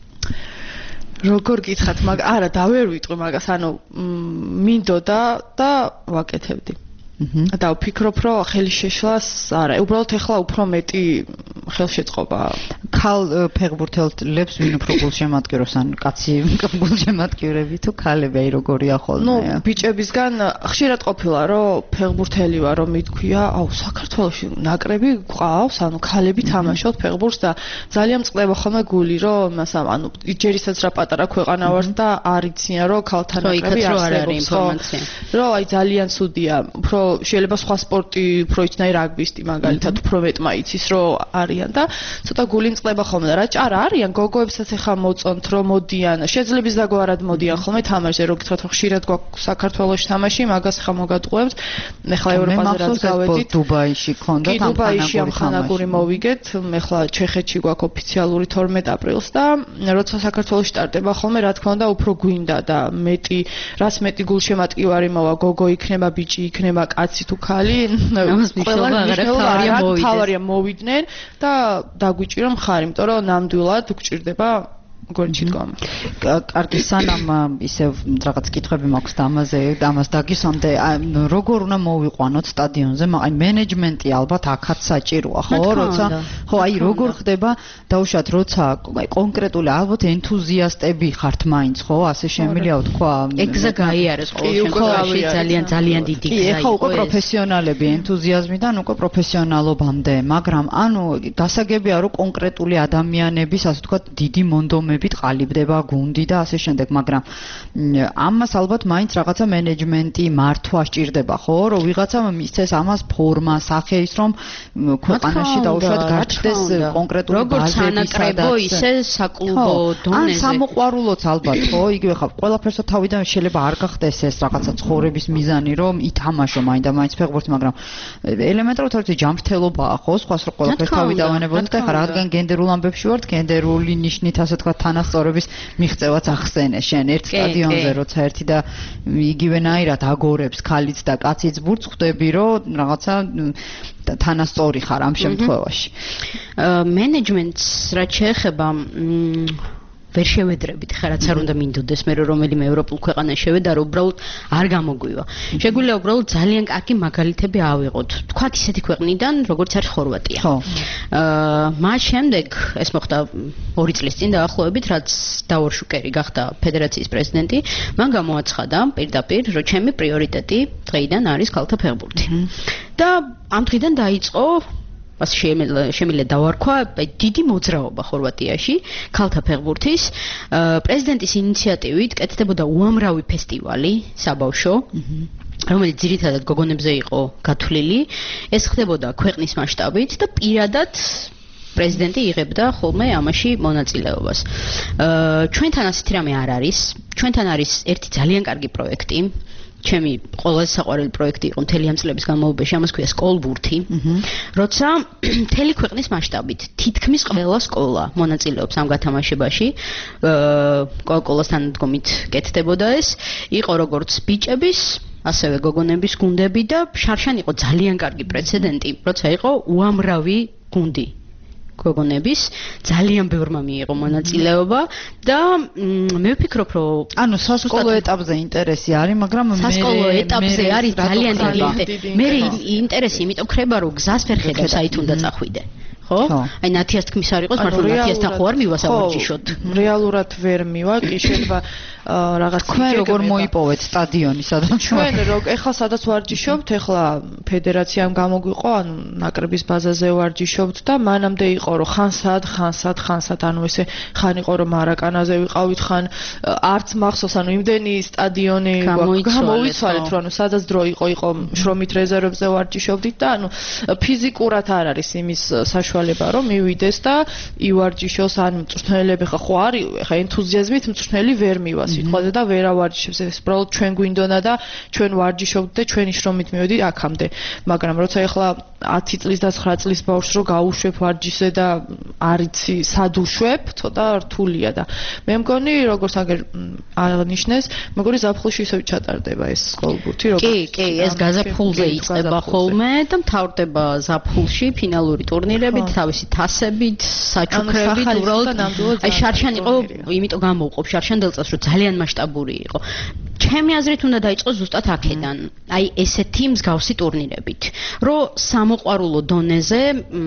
როგორ გითხათ, მაგ არა, დავერ ვიტყვი მაგას, ანუ მინდოდა და ვაკეთებდი. და ვფიქრობ, რომ ხელშეშლას არა, უბრალოდ ეხლა უფრო მეტი ხელშეწყობა. ქალ ფეხბურთელებს ვინ უფრო გულშემატკივრობს, ან კაცი გულშემატკივრები თუ ქალები, აი როგორია ხოლმე? ნუ ბიჭებისგან ხშირად ყოფილა, რომ ფეხბურთელი ვარ, რომ მითქვია, აუ საქართველოში ნაკრები გვყავს, ანუ ქალები თამაშობთ ფეხბურთს და ძალიან წყდება ხოლმე გული, რომ მას ანუ ჯერისაც რა პატარა ქვეყანა ვარ და არ იციან, რომ ქალთა ნაკრები არსებობს, ხო? რომ აი ძალიან ცუდია, უფრო შეიძლება სხვა სპორტი უფრო იცნაი რაგბისტი მაგალითად უფრო მეტმა იცის რომ არიან და ცოტა გული წყდება ხოლმე და რა ჭარა არიან გოგოებსაც ახლა მოწონთ რომ მოდიან შეძლებს დაგვარად მოდიან ხოლმე თამაშზე რო გითხრათ რომ ხშირად გვაქვს საქართველოში თამაში მაგას ახლა მოგატყუებთ ახლა ევროპაზე რაც გავედით დუბაიში ქონდა თამაში დუბაიში ამ ხანაგური მოვიგეთ ახლა ჩეხეთში გვაქვს ოფიციალური თორმეტ აპრილს და როცა საქართველოში სტარტება ხოლმე რა თქმა უნდა უფრო გვინდა და მეტი რაც მეტი გულშემატკივარი მოვა გოგო იქნება ბიჭი იქნება კაცი თუ ქალი ყველა თავარია მოვიდნენ და დაგვიჭირა მხარი, იმიტომ რომ ნამდვილად გვჭირდება გონჩი დგომა. კარგი, სანამ ისევ რაღაც კითხვები მაქვს და ამაზე, ამას დაგისვამდე, როგორ უნდა მოვიყვანოთ სტადიონზე? აი მენეჯმენტი ალბათ აქაც საჭიროა, ხო? როცა ხო, აი როგორ ხდება დაუშვათ, როცა აი კონკრეტული ალბათ ენთუზიასტები ხართ მაინც, ხო? ასე შემიძლია ვთქვა. ეგზა გაიარეს ყოველ შემთხვევაში ძალიან ძალიან დიდი გზა იყო. ხო, უკვე პროფესიონალები ენთუზიაზმიდან უკვე პროფესიონალობამდე, მაგრამ ანუ დასაგებია რომ კონკრეტული ადამიანების, ასე ვთქვა, დიდი მონდომები ყალიბდება გუნდი და ასე შემდეგ, მაგრამ ამას ალბათ მაინც რაღაცა მენეჯმენტი მართვა სჭირდება, ხო? რომ ვიღაცა მისცეს ამას ფორმა, სახე ის რომ ქვეყანაში დაუშვათ გაჩნდეს კონკრეტული ბაზები, სადაც ისე საკლუბო დონეზე. ან სამოყვარულოც ალბათ, ხო? იგივე ხა ყველაფერსო თავიდან შეიძლება არ გახდეს ეს რაღაცა ცხოვრების მიზანი, რომ ითამაშო მაინდა მაინც ფეხბურთს, მაგრამ ელემენტარულად თორე ჯანმრთელობაა, ხო? სხვას რო ყველაფერს თავი დავანებოდეთ და ხა რადგან გენდერულ ამბებში ვართ, გენდერული ნიშნით ასე თქვა თანასწორობის მიღწევაც ახსენე შენ ერთ სტადიონზე როცა ერთი და იგივენაირად აგორებს ქალიც და კაციც ბურთს ხვდები რომ რაღაცა თანასწორი ხარ ამ შემთხვევაში. მენეჯმენტს რაც შეეხება ვერ შევედრებით ხა რაც არ უნდა მინდოდეს მე რომელიმე ევროპულ ქვეყანაში შევედა რომ უბრალოდ არ გამოგვივა. შეგვიძლია უბრალოდ ძალიან კარგი მაგალითები ავიღოთ. თქვათ ისეთი ქვეყნიდან როგორც არის ხორვატია. ხო. აა მას შემდეგ ეს მოხდა ორი წლის წინ დაახლოებით რაც დავორ შუკერი გახდა ფედერაციის პრეზიდენტი, მან გამოაცხადა პირდაპირ რომ ჩემი პრიორიტეტი დღეიდან არის ქალთა ფეხბურთი. და ამ დღიდან დაიწყო მას შემიძლია დავარქვა დიდი მოძრაობა ხორვატიაში ქალთა ფეხბურთის პრეზიდენტის ინიციატივით კეთდებოდა უამრავი ფესტივალი საბავშვო რომელიც ძირითადად გოგონებზე იყო გათვლილი ეს ხდებოდა ქვეყნის მასშტაბით და პირადად პრეზიდენტი იღებდა ხოლმე ამაში მონაწილეობას. ჩვენ თან ასეთი რამე არ არის. ჩვენთან არის ერთი ძალიან კარგი პროექტი. ჩემი ყველაზე საყვარელი პროექტი იყო მთელი ამ წლების განმავლობაში, ამას ქვია სკოლბურთი. როცა მთელი ქვეყნის მასშტაბით თითქმის ყველა სკოლა მონაწილეობს ამ გათამაშებაში, კოკოლასთან დგომით კეთდებოდა ეს, იყო როგორც ბიჭების ასევე გოგონების გუნდები და შარშან იყო ძალიან კარგი პრეცედენტი, როცა იყო უამრავი გუნდი გოგონების, ძალიან ბევრმა მიიღო მონაწილეობა და მე ვფიქრობ, რომ ანუ სასკოლო ეტაპზე ინტერესი არის, მაგრამ მე სასკოლო ეტაპზე არის ძალიან დიდი ინტერესი. მე ინტერესი იმიტომ ხდება, რომ გზას ვერ ხედავ საით უნდა წახვიდე. ხო? აი ნათიას თქმის არ იყოს, მართლა ნათიასთან ხო არ მივა სავარჯიშოდ. რეალურად ვერ მივა, კი შეიძლება რაღაც თქვენ როგორ მოიპოვეთ სტადიონი, სადაც ჩვენ როგ ეხლა სადაც ვარჯიშობთ, ეხლა ფედერაციამ გამოგვიყო, ანუ ნაკრების ბაზაზე ვარჯიშობთ და მანამდე იყო რომ ხანსად, ხანსად, ხანსად, ანუ ესე ხან იყო რომ მარაკანაზე ვიყავით, ხან არც მახსოვს, ანუ იმდენი სტადიონი გამოიცვალეთ, რომ ანუ სადაც დრო იყო, იყო შრომით რეზერვებზე ვარჯიშობდით და ანუ ფიზიკურად არ არის იმის საშუალება რომ მივიდეს და ივარჯიშოს, ან მწვრთნელები ხა ხო არის, ხა ენთუზიაზმით მწვრთნელი ვერ მივა სიტყვაზე და ვერ ავარჯიშებს, ეს უბრალოდ ჩვენ გვინდონა და ჩვენ ვარჯიშობთ და ჩვენი შრომით მივედი აქამდე. მაგრამ როცა ეხლა ათი წლის და ცხრა წლის ბავშვს რო გავუშვებ ვარჯიშზე და არიცი სად უშვებ, ცოტა რთულია და მე მგონი როგორც აგერ აღნიშნეს, მეგონი ზაფხულში ისევ ჩატარდება ეს სკოლბურთი, როგორც კი, კი, ეს გაზაფხულზე იწყება ხოლმე და მთავრდება ზაფხულში ფინალური ტურნირებით, თავისი თასებით, საჩუქრებით, უბრალოდ აი შარშან იყო, იმიტომ გამოვყოფ შარშან დელწას, რომ ძალიან მასშტაბური იყო. ჩემი აზრით უნდა დაიწყოს ზუსტად აქედან. აი ესეთი მსგავსი ტურნირებით, რომ სამოყვარულო დონეზე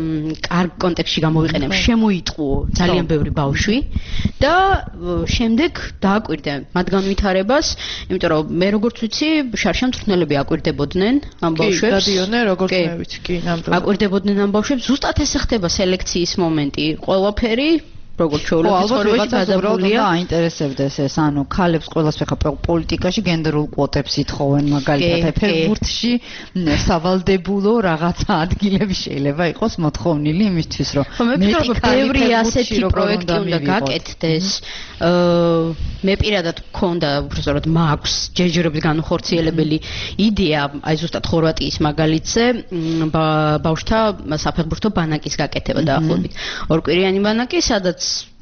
კარგ კონტექსტში გამოვიყენებ, შემოიტყუო ძალიან ბევრი ბავშვი და შემდეგ დააკვირდე მათ განვითარებას, იმიტომ რომ მე როგორც ვიცი, შარშან მწვრთნელები აკვირდებოდნენ ამ ბავშვებს. კი, დადიონე, როგორც მე ვიცი, კი, ნამდვილად. აკვირდებოდნენ ამ ბავშვებს, ზუსტად ესე ხდება სელექციის მომენტი, ყველაფერი როგორც ჩვეულებრივ ცხოვრებაში გადაბრუნდა აინტერესებდეს ეს, ანუ ქალებს ყველას ხა პოლიტიკაში გენდერულ კვოტებს ითხოვენ მაგალითად, აი ფეხბურთში სავალდებულო რაღაცა ადგილები შეიძლება იყოს მოთხოვნილი იმისთვის, რომ მე ვფიქრობ, ბევრი ასეთი პროექტი უნდა გაკეთდეს. მე პირადად მქონდა, უბრალოდ მაქვს ჯერჯერობით განუხორციელებელი იდეა, აი ზუსტად ხორვატიის მაგალითზე, ბავშვთა საფეხბურთო ბანაკის გაკეთება დაახლოებით. ორკვირიანი ბანაკი, სადაც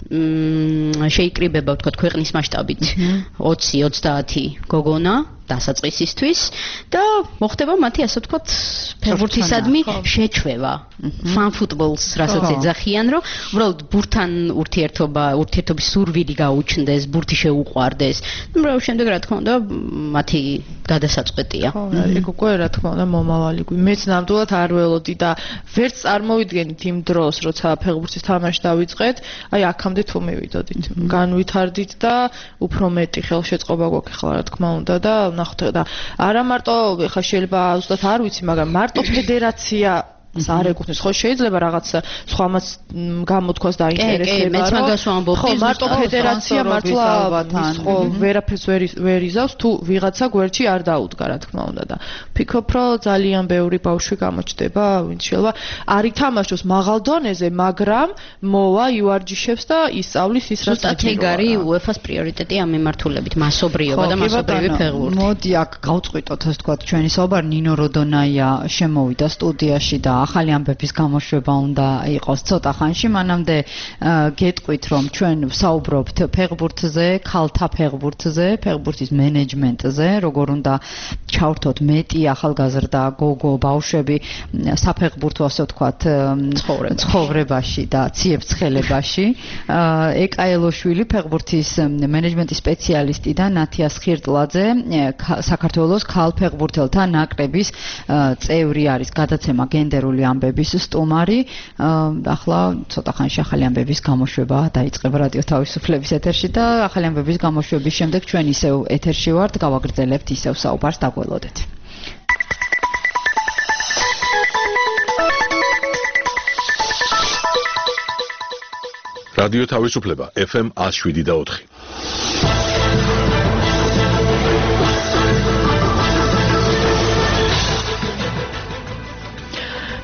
შეიკრიბება ვთქვათ ქვეყნის მასშტაბით ოცი ოცდაათი გოგონა დასაწყისისთვის და მოხდება მათი ასე ვთქვათ ფეხბურთისადმი შეჩვევა. ფან ფუტბოლს რასაც ეძახიან, რომ უბრალოდ ბურთთან ურთიერთობა, ურთიერთობის სურვილი გაუჩნდეს, ბურთი შეუყვარდეს. ნუ შემდეგ რა თქმა უნდა მათი გადასაწყვეტია. ხო, ეგ უკვე რა თქმა უნდა მომავალი გვი. მეც ნამდვილად არ ველოდი და ვერც წარმოვიდგენით იმ დროს, როცა ფეხბურთის თამაში დავიწყეთ, აი აქამდე თუ მივიდოდით. განვითარდით და უფრო მეტი ხელშეწყობა გვაქვს ახლა რა თქმა უნდა და ნახოთ და არა მარტო ხა შეიძლება ზუსტად არ ვიცი, მაგრამ მარტო ფედერაცია არ ეკუთვნის, ხო შეიძლება რაღაც სხვამაც გამოთქვას და აინტერესება, რომ ხო მარტო ფედერაცია მართლა ხო ვერაფერს ვერ იზავს თუ ვიღაცა გვერდში არ დაუდგა რა თქმა უნდა და ფიქრობ რომ ძალიან ბევრი ბავშვი გამოჩნდება, ვინც შეიძლება არ ითამაშოს მაღალ დონეზე, მაგრამ მოვა ივარჯიშებს და ისწავლის ის რაც ზუსტად ეგ არის უეფას პრიორიტეტი ამ მიმართულებით, მასობრიობა და მასობრივი ფეხბურთი. მოდი აქ გავწყვიტოთ ასე ვთქვათ ჩვენი საუბარი. ნინო როდონაია შემოვიდა სტუდიაში და ახალი ამბების გამოშვება უნდა იყოს ცოტა ხანში, მანამდე გეტყვით რომ ჩვენ ვსაუბრობთ ფეხბურთზე, ქალთა ფეხბურთზე, ფეხბურთის მენეჯმენტზე, როგორ უნდა ჩავრთოთ მეტი ახალგაზრდა გოგო ბავშვები საფეხბურთო ასე ვთქვათ ცხოვრებაში და ციებ-ცხელებაში. ეკაელოშვილი ფეხბურთის მენეჯმენტის სპეციალისტი და ნათია სხირტლაძე საქართველოს ქალ ფეხბურთელთა ნაკრების წევრი არის, გადაცემა გენდერული ამბების სტუმარი. ახლა ცოტა ხანში ახალი ამბების გამოშვება დაიწყება რადიო თავისუფლების ეთერში და ახალი ამბების გამოშვების შემდეგ ჩვენ ისევ ეთერში ვართ, გავაგრძელებთ ისევ საუბარს, დაგველოდეთ. რადიო თავისუფლება ეფ ემ ათს შვიდი და ოთხი.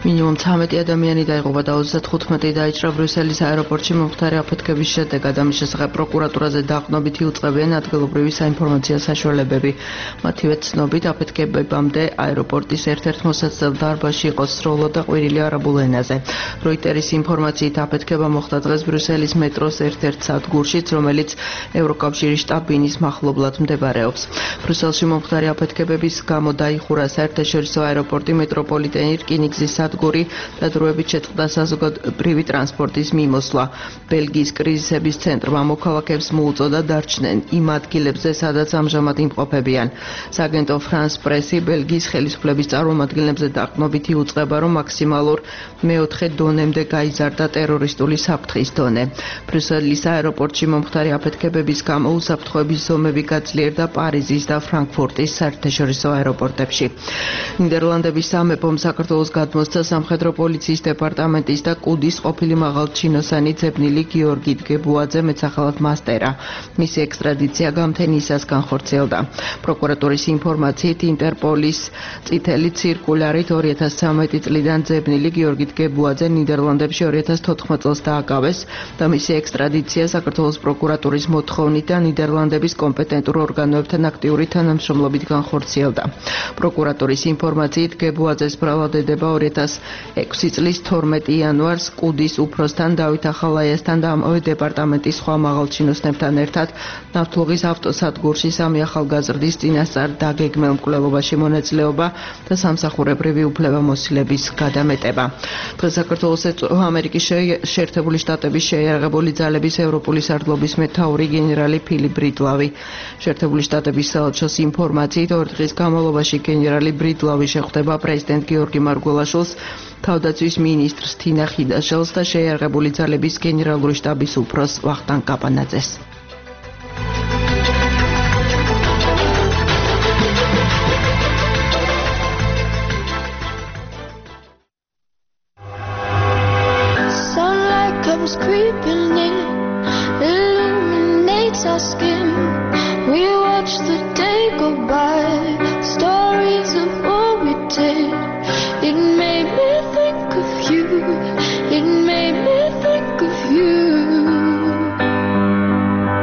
მინიმუმ ცამეტი ადამიანი დაიღუპა და ოცდათხუთმეტი დაიჭრა ბრიუსელის აეროპორტში მომხდარი აფეთქების შედეგად. ამის შესახებ პროკურატურაზე დაყრდნობითი უწყებიან ადგილობრივი საინფორმაციო საშუალებები. მათივე ცნობით, აფეთქებებამდე აეროპორტის ერთ-ერთ მოსაცდელ დარბაზში იყო სროლო და ყვირილი არაბულ ენაზე. როიტერის ინფორმაციით, აფეთქება მოხდა დღეს ბრიუსელის მეტროს ერთ-ერთ სადგურშიც, რომელიც ევროკავშირის შტაბ-ბინის მახლობლად მდებარეობს. ბრიუსელში მომხდარი აფეთქებების გამო დაიხურა საერთაშორისო აეროპორტი, მეტროპოლიტენი, რკინიგზის სადგური და დროებით შეწყდა საზოგადოებრივი ტრანსპორტის მიმოსვლა. ბელგიის კრიზისების ცენტრმა მოქალაქეებს მოუწოდა დარჩნენ იმ ადგილებზე, სადაც ამჟამად იმყოფებიან. სააგენტო ფრანს პრესი ბელგიის ხელისუფლების წარმომადგენლებზე დაყრდნობითი უწყება, რომ მაქსიმალურ მეოთხე დონემდე გაიზარდა ტერორისტული საფრთხის დონე. ბრიუსელის აეროპორტში მომხდარი აფეთქებების გამო უსაფრთხოების ზომები გაძლიერდა პარიზის და ფრანკფურტის საერთაშორისო აეროპორტებში. ნიდერლანდების სამეფომ საქართველოს გადმოსცა სამხედრო პოლიციის დეპარტამენტის და კუდის ყოფილი მაღალჩინოსანი ძებნილი გიორგი დგებუაძე მეცახალად მასტერა. მისი ექსტრადიცია გამთენიისას განხორციელდა. პროკურატურის ინფორმაციით, ინტერპოლის წითელი ცირკულარით ორი ათას ცხრამეტი წლიდან ძებნილი გიორგი დგებუაძე ნიდერლანდებში ორი ათას თოთხმეტ წელს დააკავეს და მისი ექსტრადიცია საქართველოს პროკურატურის მოთხოვნით და ნიდერლანდების კომპეტენტურ ორგანოებთან აქტიური თანამშრომლობით განხორციელდა. პროკურატურის ინფორმაციით, დგებუაძეს ბრალადედება ორი ათას ექვსი წლის თორმეტი იანვარს კუდის უფროსთან დავით ახალაიასთან და ამავე დეპარტამენტის სხვა მაღალჩინოსნებთან ერთად ნავთლუღის ავტოსადგურში სამი ახალგაზრდის წინასწარ დაგეგმილ მკვლელობაში მონაწილეობა და სამსახურებრივი უფლებამოსილების გადამეტება. დღეს საქართველოს ეწვევა ამერიკის შეერთებული შტატების შეიარაღებული ძალების ევროპული სარდლობის მეთაური გენერალი ფილიპ ბრიდლავი. შეერთებული შტატების საელჩოს ინფორმაციით, ორი დღის განმავლობაში გენერალი ბრიდლავი შეხვდება პრეზიდენტ გიორგი მარგველაშვილს, თავდაცვის მინისტრს თინა ხიდაშელს და შეიარაღებული ძალების გენერალური შტაბის უფროსს ვახტანგ კაპანაძეს. Sunlight comes creeping in, illuminates our skin. We watch the day go by, stories of what we did. It made me think of you, it made me think of you.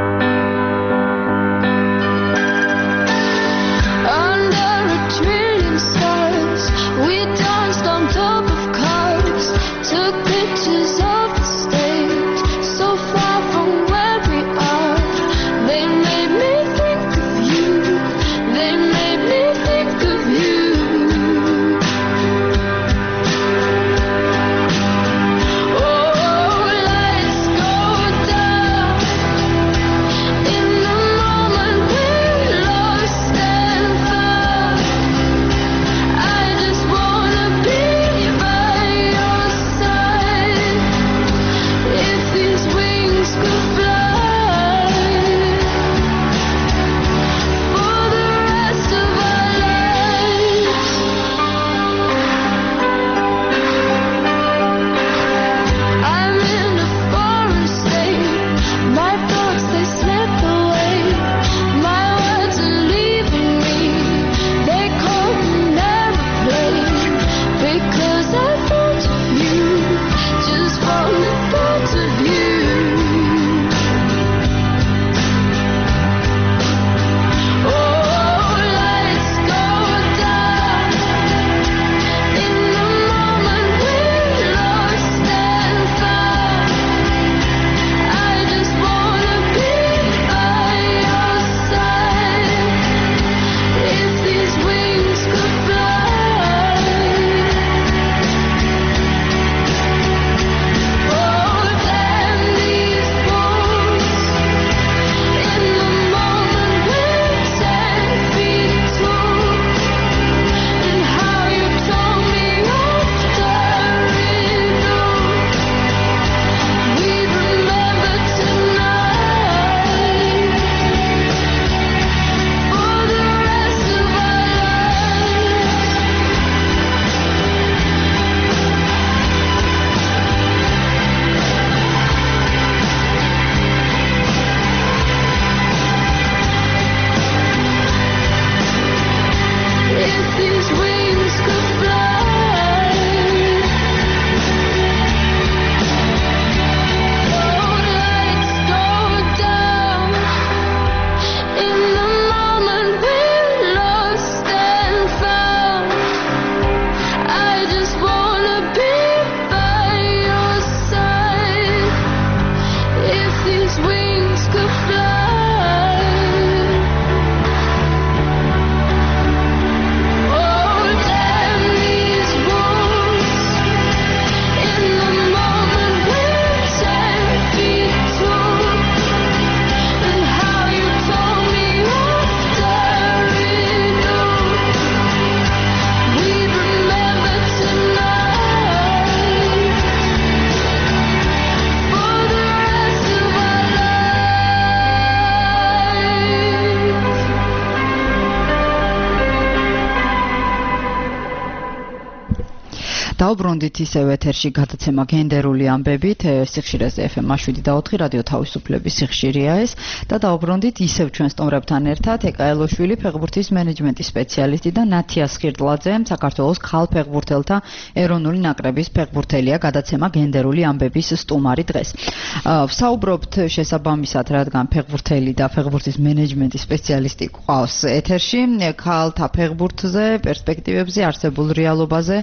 დავბრუნდით ისევ ეთერში გადაცემა გენდერული ამბებით, სიხშირეზე ეფ ემ შვიდი და ოთხი რადიო თავისუფლების სიხშირეა ეს და დავბრუნდით ისევ ჩვენ სტუმრებთან ერთად ეკა ელოშვილი ფეხბურთის მენეჯმენტის სპეციალისტი და ნათია სხირტლაძე საქართველოს ქალ ფეხბურთელთა ეროვნული ნაკრების ფეხბურთელია გადაცემა გენდერული ამბების სტუმარი დღეს. ვსაუბრობთ შესაბამისად, რადგან ფეხბურთელი და ფეხბურთის მენეჯმენტის სპეციალისტი ყავს ეთერში, ქალთა ფეხბურთზე, პერსპექტივებზე, არსებულ რეალობაზე,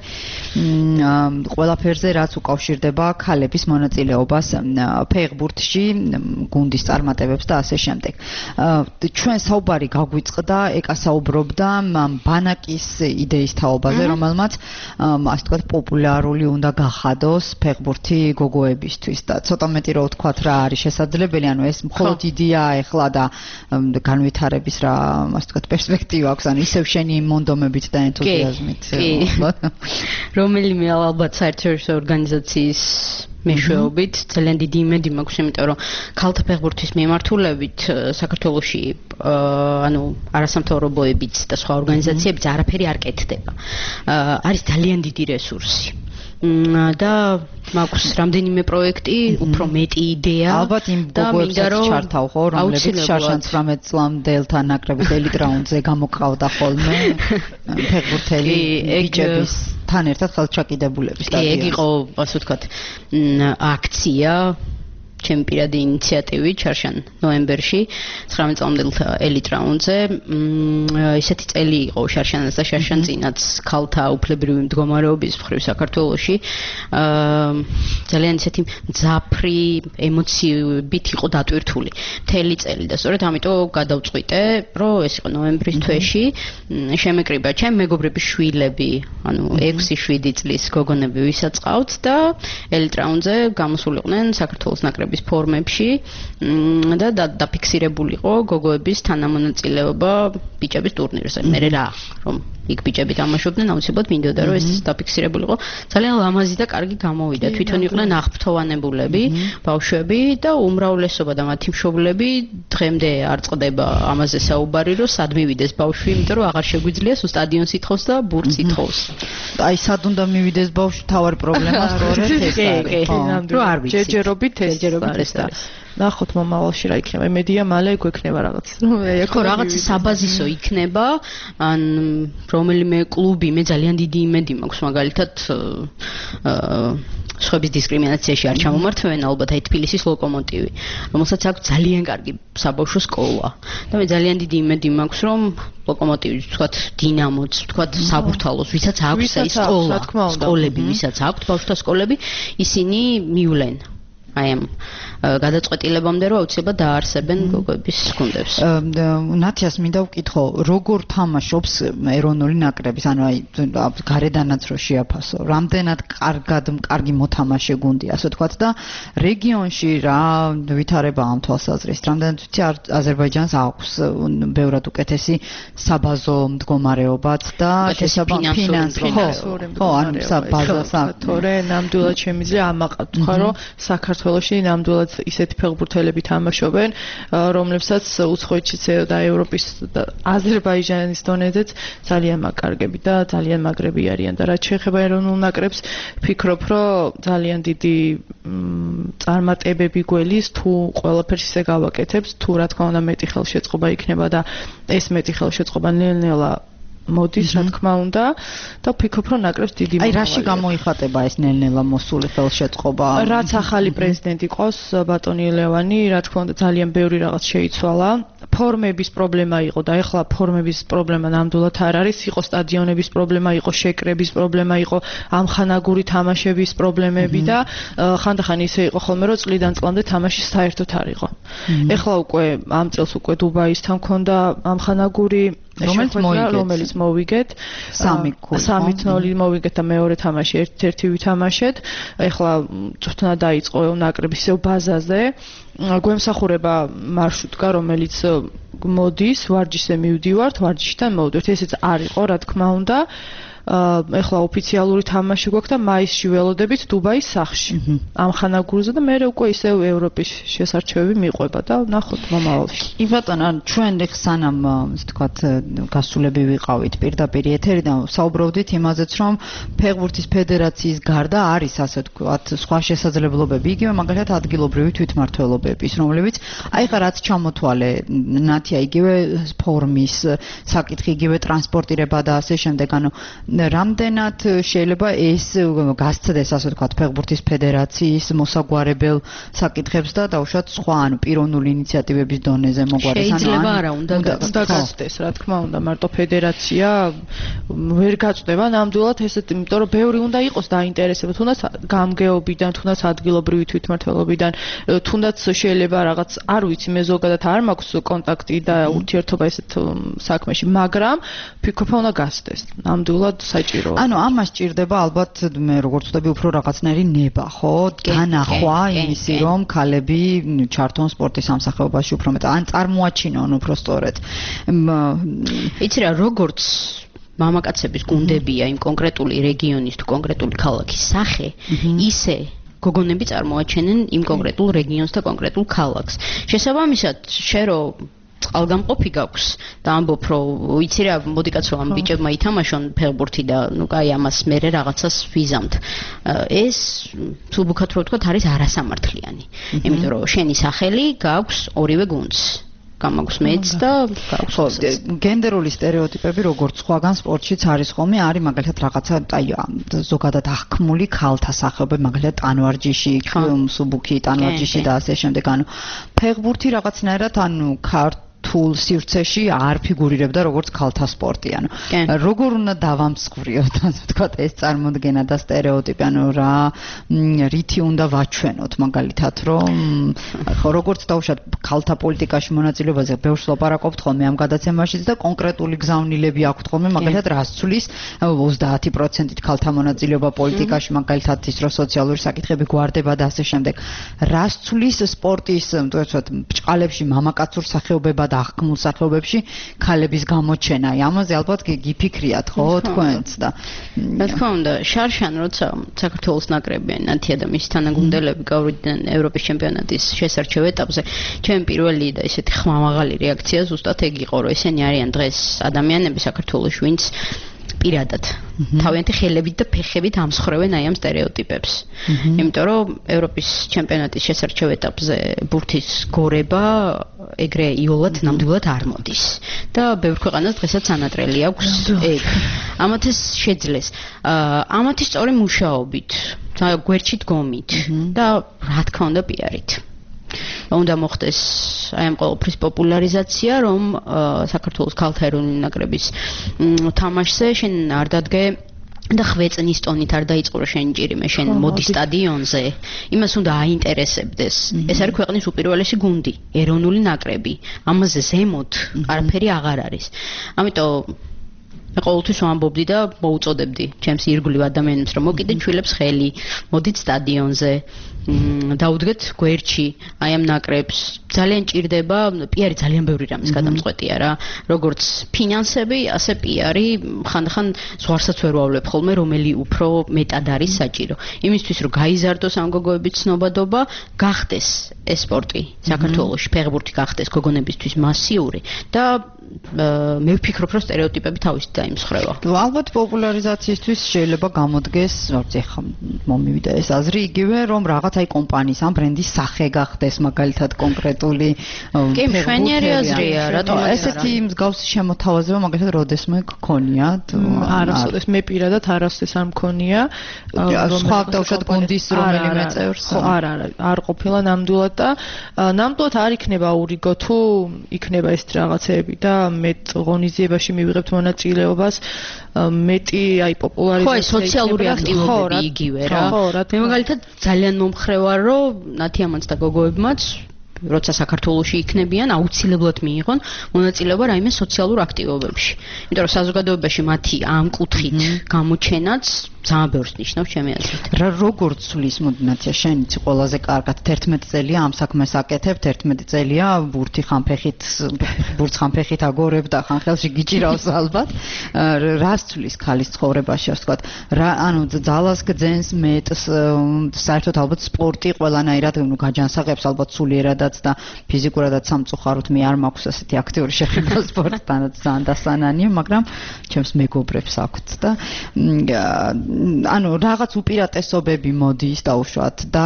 ყველაფერზე, რაც უკავშირდება ქალების მონაწილეობას ფეხბურთში, გუნდის წარმატებებს და ასე შემდეგ. ჩვენ საუბარი გაგვიწყდა, ეკა საუბრობდა ბანაკის იდეის თაობაზე, რომელმაც ასე ვთქვათ, პოპულარული უნდა გახადოს ფეხბურთი გოგოებისთვის და ცოტა მეტი რო ვთქვათ რა არის შესაძლებელი, ანუ ეს მხოლოდ იდეა ახლა და განვითარების რა, ასე ვთქვათ, პერსპექტივა აქვს, ანუ ისევ შენი მონდომებით და ენთუზიაზმით. რომელიმე ალბათ საერთაშორისო ორგანიზაციის მეშვეობით ძალიან დიდი იმედი მაქვს, იმიტომ რომ ქალთა ფეხბურთის მიმართულებით საქართველოში ანუ არასამთავრობოებიც და სხვა ორგანიზაციებიც არაფერი არ კეთდება. არის ძალიან დიდი რესურსი. და მაქვს რამდენიმე პროექტი, უფრო მეტი იდეა. ალბათ იმ გოგოებსაც ჩართავ ხო, რომლებიც შარშან ცხრამეტ წლამდელთა ნაკრების ელიტ რაუნდზე გამოკავდა ხოლმე ფეხბურთელი ბიჭების თან ერთად ხელჩაკიდებულების სტადიონზე. ეგ იყო, ასე ვთქვათ, აქცია ჩემი პირადი ინიციატივით შარშან ნოემბერში ცხრამეტ წლამდელთა ელიტ რაუნდზე. ისეთი წელი იყო შარშანას და შარშან წინაც ქალთა უფლებრივი მდგომარეობის მხრივ საქართველოში. ძალიან ისეთი მძაფრი ემოციებით იყო დატვირთული მთელი წელი და სწორედ ამიტომ გადავწყვიტე, რომ ეს იყო ნოემბრის თვეში შემეკრიბა ჩემ მეგობრების შვილები, ანუ ექვსი შვიდი წლის გოგონები ვისაც ყავთ და ელიტ რაუნდზე გამოსულიყვნენ საქართველოს ნაკრების ფორმებში და დაფიქსირებულიყო გოგოების თანამონაწილეობა ბიჭების ტურნირზე. მე რა, რომ იქ ბიჭები თამაშობდნენ, აუცილებლად მინდოდა რომ ეს დაფიქსირებულიყო. ძალიან ლამაზი და კარგი გამოვიდა. თვითონ იყვნენ აღფრთოვანებულები, ბავშვები და უმრავლესობა და მათი მშობლები დღემდე არ წყდება ამაზე საუბარი, რომ სად მივიდეს ბავშვი, იმიტომ რომ აღარ შეგვიძლია სულ სტადიონს ითხოვს და ბურთს ითხოვს. აი სად უნდა მივიდეს ბავშვი, თავარი პრობლემა სწორედ ეს არის. რომ არ ვიცი. ჯერჯერობით ეს არის და ნახოთ მომავალში რა იქნება. იმედია მალე გვექნება რაღაც. ხო, რაღაც საბაზისო იქნება, ან რომელიმე კლუბი, მე ძალიან დიდი იმედი მაქვს მაგალითად სხვების დისკრიმინაციაში არ ჩამომართვენ, ალბათ აი თბილისის ლოკომოტივი, რომელსაც აქვს ძალიან კარგი საბავშვო სკოლა. და მე ძალიან დიდი იმედი მაქვს, რომ ლოკომოტივის, ვთქვათ, დინამოც, ვთქვათ, საბურთალოს, ვისაც აქვს ეს სკოლა, სკოლები, ვისაც აქვს ბავშვთა სკოლები, ისინი მივლენ. აი ამ გადაწყვეტილებამდე რომ აუცილებლად დაარსებენ გოგოების გუნდებს. ნათიას მინდა ვკითხო, როგორ თამაშობს ეროვნული ნაკრების, ანუ აი გარედანაც რო შეაფასო, რამდენად კარგად კარგი მოთამაშე გუნდია, ასე ვთქვათ და რეგიონში რა ვითარება ამ თვალსაზრისით, რამდენად ვიცი აზერბაიჯანს აქვს ბევრად უკეთესი საბაზო მდგომარეობაც და ფინანსური ხო, ანუ საბაზო თორე ნამდვილად შემიძლია ამაყად თქვა, რომ საქართველოში ნამდვილად ისეთი ფეხბურთელები თამაშობენ, რომლებსაც უცხოეთშიც და ევროპის და აზერბაიჯანის დონეზეც ძალიან მაგარგები და ძალიან მაგრები არიან და რაც შეეხება ეროვნულ ნაკრებს, ფიქრობ, რომ ძალიან დიდი წარმატებები გველის თუ ყველაფერს ისე გავაკეთებს, თუ რა თქმა უნდა მეტი ხელშეწყობა იქნება და ეს მეტი ხელშეწყობა ნელ-ნელა მოდის, რა თქმა უნდა, და ვფიქრობ, რომ ნაკრებს დიდი აი რაში გამოიხატება ეს ნელ-ნელა მოსული ხელშეწყობა? რაც ახალი პრეზიდენტი ყავს, ბატონი ლევანი, რა თქმა უნდა, ძალიან ბევრი რაღაც შეიცვალა. ფორმების პრობლემა იყო და ეხლა ფორმების პრობლემა ნამდვილად არ არის, იყო სტადიონების პრობლემა, იყო შეკრების პრობლემა, იყო ამხანაგური თამაშების პრობლემები და ხანდახან ისე იყო ხოლმე, რომ წლიდან წლამდე თამაში საერთოდ არ იყო. ეხლა უკვე ამ წელს უკვე დუბაისთან მქონდა ამხანაგური რომელიც მოვიგეთ სამი ნოლი მოვიგეთ და მეორე თამაში ერთ-ერთი ვითამაშეთ. ეხლა წვრთნა დაიწყო ნაკრების ისევ ბაზაზე. გვემსახურება მარშრუტკა, რომელიც მოდის, ვარჯიშზე მივდივართ, ვარჯიშიდან მოვდივართ. ესეც არ იყო, რა თქმა უნდა. ეხლა ოფიციალური თამაში გვაქვს და მაისში ველოდებით დუბაის სახლში. ამ ხანაგურზე და მე უკვე ისევ ევროპის შესარჩევები მიყვება და ნახოთ მომავალში. კი ბატონო, ჩვენ ხსანამ ასე ვთქვათ გასულები ვიყავით პირდაპირ ეთერიდან საუბრობდით იმაზეც, რომ ფეხბურთის ფედერაციის გარდა არის ასე ვთქვათ სხვა შესაძლებლობები, იგივე მაგალითად ადგილობრივი თვითმმართველობების, რომლებიც აი ხა რაც ჩამოთვალე ნათია იგივე ფორმის საკითხი, იგივე ტრანსპორტირება და ასე შემდეგ, ანუ რამდენად შეიძლება ეს გასცდეს ასე ვთქვათ ფეხბურთის ფედერაციის მოსაგვარებელ საკითხებს და დაუშვათ სხვა ანუ პიროვნული ინიციატივების დონეზე მოგვარეს, ანუ შეიძლება არა უნდა გასცდეს, რა თქმა უნდა, მარტო ფედერაცია ვერ გაწდება ნამდვილად ესეთ, იმიტომ რომ ბევრი უნდა იყოს დაინტერესება, თუნდაც გამგეობიდან, თუნდაც ადგილობრივი თვითმმართველობიდან, თუნდაც შეიძლება რაღაც არ ვიცი, მე ზოგადად არ მაქვს კონტაქტი და ურთიერთობა ესეთ საქმეში, მაგრამ ფიქრობ უნდა გასცდეს. ნამდვილად საჭიროა. ანუ ამას სჭირდება ალბათ მე როგორც ვთქვი უფრო რაღაცნაირი ნება, ხო? განახვა იმისი, რომ ქალები ჩართონ სპორტის სამსახეობაში უფრო მეტად. ან წარმოაჩინონ უფრო სწორედ. იცი რა, როგორც მამაკაცების გუნდებია იმ კონკრეტული რეგიონის თუ კონკრეტული ქალაქის სახე, ისე გოგონები წარმოაჩენენ იმ კონკრეტულ რეგიონს და კონკრეტულ ქალაქს. შესაბამისად, შე რო წყალგამყოფი გაქვს და ამბობ რომ ვიცი რა მოდი კაცო ამ ბიჭებმა ითამაშონ ფეხბურთი და ნუ კაი ამას მერე რაღაცას ვიზამთ. ეს სულბუქად რო ვთქვათ არის არასამართლიანი. იმიტომ რომ შენი სახელი გაქვს ორივე გუნდს. გამაქვს მეც და გაქვს გენდერული სტერეოტიპები როგორც სხვაგან სპორტშიც არის ხოლმე, არის მაგალითად რაღაცა აი ზოგადად აღქმული ქალთა სახეობები, მაგალითად ტანვარჯიში, სულბუქი, ტანვარჯიში და ასე შემდეგ. ანუ ფეხბურთი რაღაცნაირად ანუ ქართ თულ სივრცეში არ ფიგურირებდა როგორც ქალთა სპორტი, ანუ როგორ უნდა დავამსხვრიოთ, ასე ვთქვათ, ეს წარმოდგენა და სტერეოტიპი, ანუ რა რითი უნდა ვაჩვენოთ, მაგალითად, რომ ხო როგორც დავუშვათ ქალთა პოლიტიკაში მონაწილეობაზე ბევრს ლაპარაკობთ ხოლმე ამ გადაცემაშიც და კონკრეტული გზავნილები აქვთ ხოლმე, მაგალითად, რას ცვლის ოცდაათი პროცენტით ქალთა მონაწილეობა პოლიტიკაში, მაგალითად, ის რომ სოციალური საკითხები გვარდება და ასე შემდეგ. რას ცვლის სპორტის, თქვათ, ბჭყალებში მამაკაცურ სახეობებად და აღქმულ სახეობებში ქალების გამოჩენა. ამაზე ალბათ გიფიქრიათ, ხო, თქვენც და რა თქმა უნდა, შარშან როცა საქართველოს ნაკრები ნათია და მის თანაგუნდელები გავიდნენ ევროპის ჩემპიონატის შესარჩევ ეტაპზე, ჩემი პირველი და ესეთი ხმამაღალი რეაქცია ზუსტად ეგ იყო, რომ ესენი არიან დღეს ადამიანები საქართველოში, ვინც პირადად თავიანთი ხელებით და ფეხებით ამსხრევენ აი ამ სტერეოტიპებს. იმიტომ რომ ევროპის ჩემპიონატის შესარჩევ ეტაპზე ბურთის გორება ეგრე იოლად ნამდვილად არ მოდის. და ბევრ ქვეყანას დღესაც ანატრელი აქვს ეგ. ამათ ეს შეძლეს. ამათი სწორი მუშაობით, გვერდში დგომით და რა თქმა უნდა პიარით. უნდა მოხდეს აი ამ ყოველფრის პოპულარიზაცია, რომ საქართველოს ქალთა ეროვნული ნაკრების თამაშზე შენ არ დადგე და ხვეწნის ტონით არ დაიწყო შენი ჭირიმე, შენ მოდი სტადიონზე. იმას უნდა აინტერესებდეს. ეს არის ქვეყნის უპირველესი გუნდი, ეროვნული ნაკრები. ამაზე ზემოთ არაფერი აღარ არის. ამიტომ მე ყოველთვის ვამბობდი და მოუწოდებდი ჩემს ირგვლივ ადამიანებს, რომ მოკიდეთ შვილებს ხელი, მოდით სტადიონზე. დაუდგეთ გვერდში აი ამ ნაკრებს. ძალიან ჭირდება პიარი, ძალიან ბევრი რამის გადამწყვეტია რა. როგორც ფინანსები, ასე პიარი, ხანდახან ზღვარსაც ვერ ვავლებ ხოლმე, რომელი უფრო მეტად არის საჭირო. იმისთვის რომ გაიზარდოს ამ გოგოების ცნობადობა, გახდეს ეს სპორტი საქართველოში, ფეხბურთი გახდეს გოგონებისთვის მასიური და მე ვფიქრობ, რომ სტერეოტიპები თავისით დაიმსხვრევა. ალბათ პოპულარიზაციისთვის შეიძლება გამოდგეს, როგორც ეხა მომივიდა ეს აზრი, იგივე რომ რაღაც აი კომპანიის ამ ბრენდის სახე გახდეს, მაგალითად კონკრეტული კი, მშვენიერი აზრია, რატომ ესეთი მსგავსი შემოთავაზება მაგალითად როდესმე გქონიათ? არასოდეს მე პირადად არასოდეს არ მქონია. სხვა დავუშვათ გუნდის რომელიმე წევრს? ხო, არა, არა, არ ყოფილა ნამდვილად და ნამდვილად არ იქნება ურიგო თუ იქნება ეს რაღაცეები და მეტ ღონისძიებაში მივიღებთ მონაწილეობას, მეტი აი პოპულარიზაცია. ხო, ეს სოციალური აქტივობები იგივე რა. მე მაგალითად ძალიან მომხრე ვარ, რომ ნათიამაც და გოგოებმაც როცა საქართველოში იქნებიან, აუცილებლად მიიღონ მონაწილეობა რაიმე სოციალურ აქტივობებში. იმიტომ რომ საზოგადოებაში მათი ამ კუთხით გამოჩენაც ძალიან ბევრს ნიშნავს ჩემი აზრით. რა როგორ ცulis მოდნაცია შენ იცი ყველაზე კარგად თერთმეტი წელია ამ საქმეს აკეთებ, თერთმეტი წელია ბურთი ხანფეხით, ბურთს ხანფეხით აგორებ და ხანხელში გიჭირავს ალბათ. რას ცulis ქალის ცხოვრებაში, ასე ვთქვათ, რა ანუ ძალას გძენს მეტს, საერთოდ ალბათ სპორტი ყველანაირად გაჯანსაღებს ალბათ სულიერადაც და ფიზიკურადაც სამწუხაროდ მე არ მაქვს ასეთი აქტიური შეხება სპორტთანაც ძალიან დასანანია, მაგრამ ჩემს მეგობრებს აქვთ და ანუ რაღაც უპირატესობები მოდის დაუშვათ და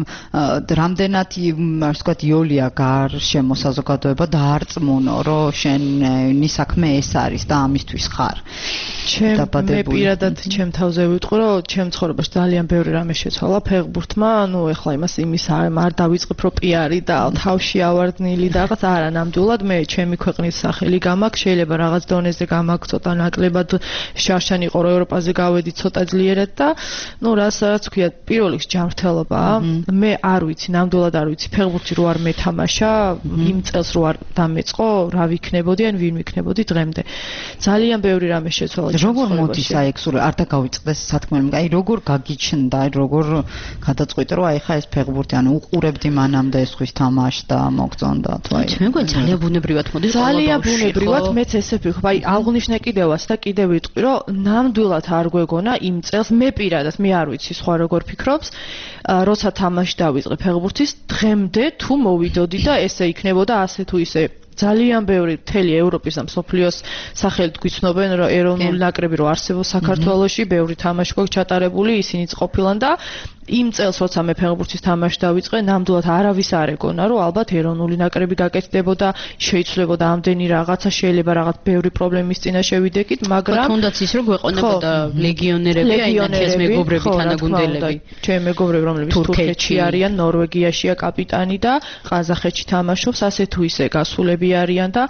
რამდენად ასე ვთქვათ იოლია გარშემო საზოგადოება დაარწმუნო რომ შენი საქმე ეს არის და ამისთვის ხარ. ჩემ მე პირადად ჩემ თავზე ვიტყვი რომ ჩემ ცხოვრებაში ძალიან ბევრი რამე შეცვალა ფეხბურთმა, ანუ ეხლა იმას იმის არ დავიწყებ რომ პიარი და თავში ავარდნილი და რაღაც არა ნამდვილად მე ჩემი ქვეყნის სახელი გამაქვს, შეიძლება რაღაც დონეზე გამაქვს ცოტა ნაკლებად შარშანი იყო რომ ევროპაზე გავედი ცოტა ძლიერად და ნუ რას რაც ქვია პირველ რიგში ჯანმრთელობაა. მე არ ვიცი ნამდვილად არ ვიცი ფეხბურთი რო არ მეთამაშა იმ წელს რო არ დამეწყო რა ვიქნებოდი ან ვინ ვიქნებოდი დღემდე. ძალიან ბევრი რამე შეცვალა. როგორ მოდის აი ეგ სულ არ დაგავიწყდეს სათქმელი, აი როგორ გაგიჩნდა, აი როგორ გადაწყვიტე რომ აი ხა ეს ფეხბურთი ანუ უყურებდი მანამდე ეს ხვის თამაშს და მოგწონდა თუ აი. მე მგონი ძალიან ბუნებრივად მოდის ყველა ბავშვი. ძალიან ბუნებრივად მეც ესე ვფიქრობ, აი აღნიშნე კიდევაც და კიდევ ვიტყვი რომ ნამდვილად არ გვეგონა იმ წელს მე პირადად მე არ ვიცი სხვა როგორ ფიქრობს, როცა თამაში დავიწყე ფეხბურთის დღემდე თუ მოვიდოდი და ესე იქნებოდა ასე თუ ისე ძალიან ბევრი მთელი ევროპის და მსოფლიოს სახელით გვიცნობენ რომ ეროვნული ნაკრები რო არსებობს საქართველოში, ბევრი თამაში გვაქვს ჩატარებული, ისინიც ყოფილან და იმ წელს როცა მე ფეხბურთის თამაში დავიწყე, ნამდვილად არავის არ ეგონა რომ ალბათ ეროვნული ნაკრები გაკეთდებოდა, შეიცვლებოდა ამდენი რაღაცა, შეიძლება რაღაც ბევრი პრობლემის წინა შევიდეკით, მაგრამ თუნდაც ის რომ გვეყონებოდა ლეგიონერები, აი ნახეს მეგობრები, თანაგუნდელები, ჩემი მეგობრები, რომლებიც თურქეთში არიან, ნორვეგიაშია კაპიტანი და ყაზახეთში თამაშობს, ასე თუ ისე გასულები არიან და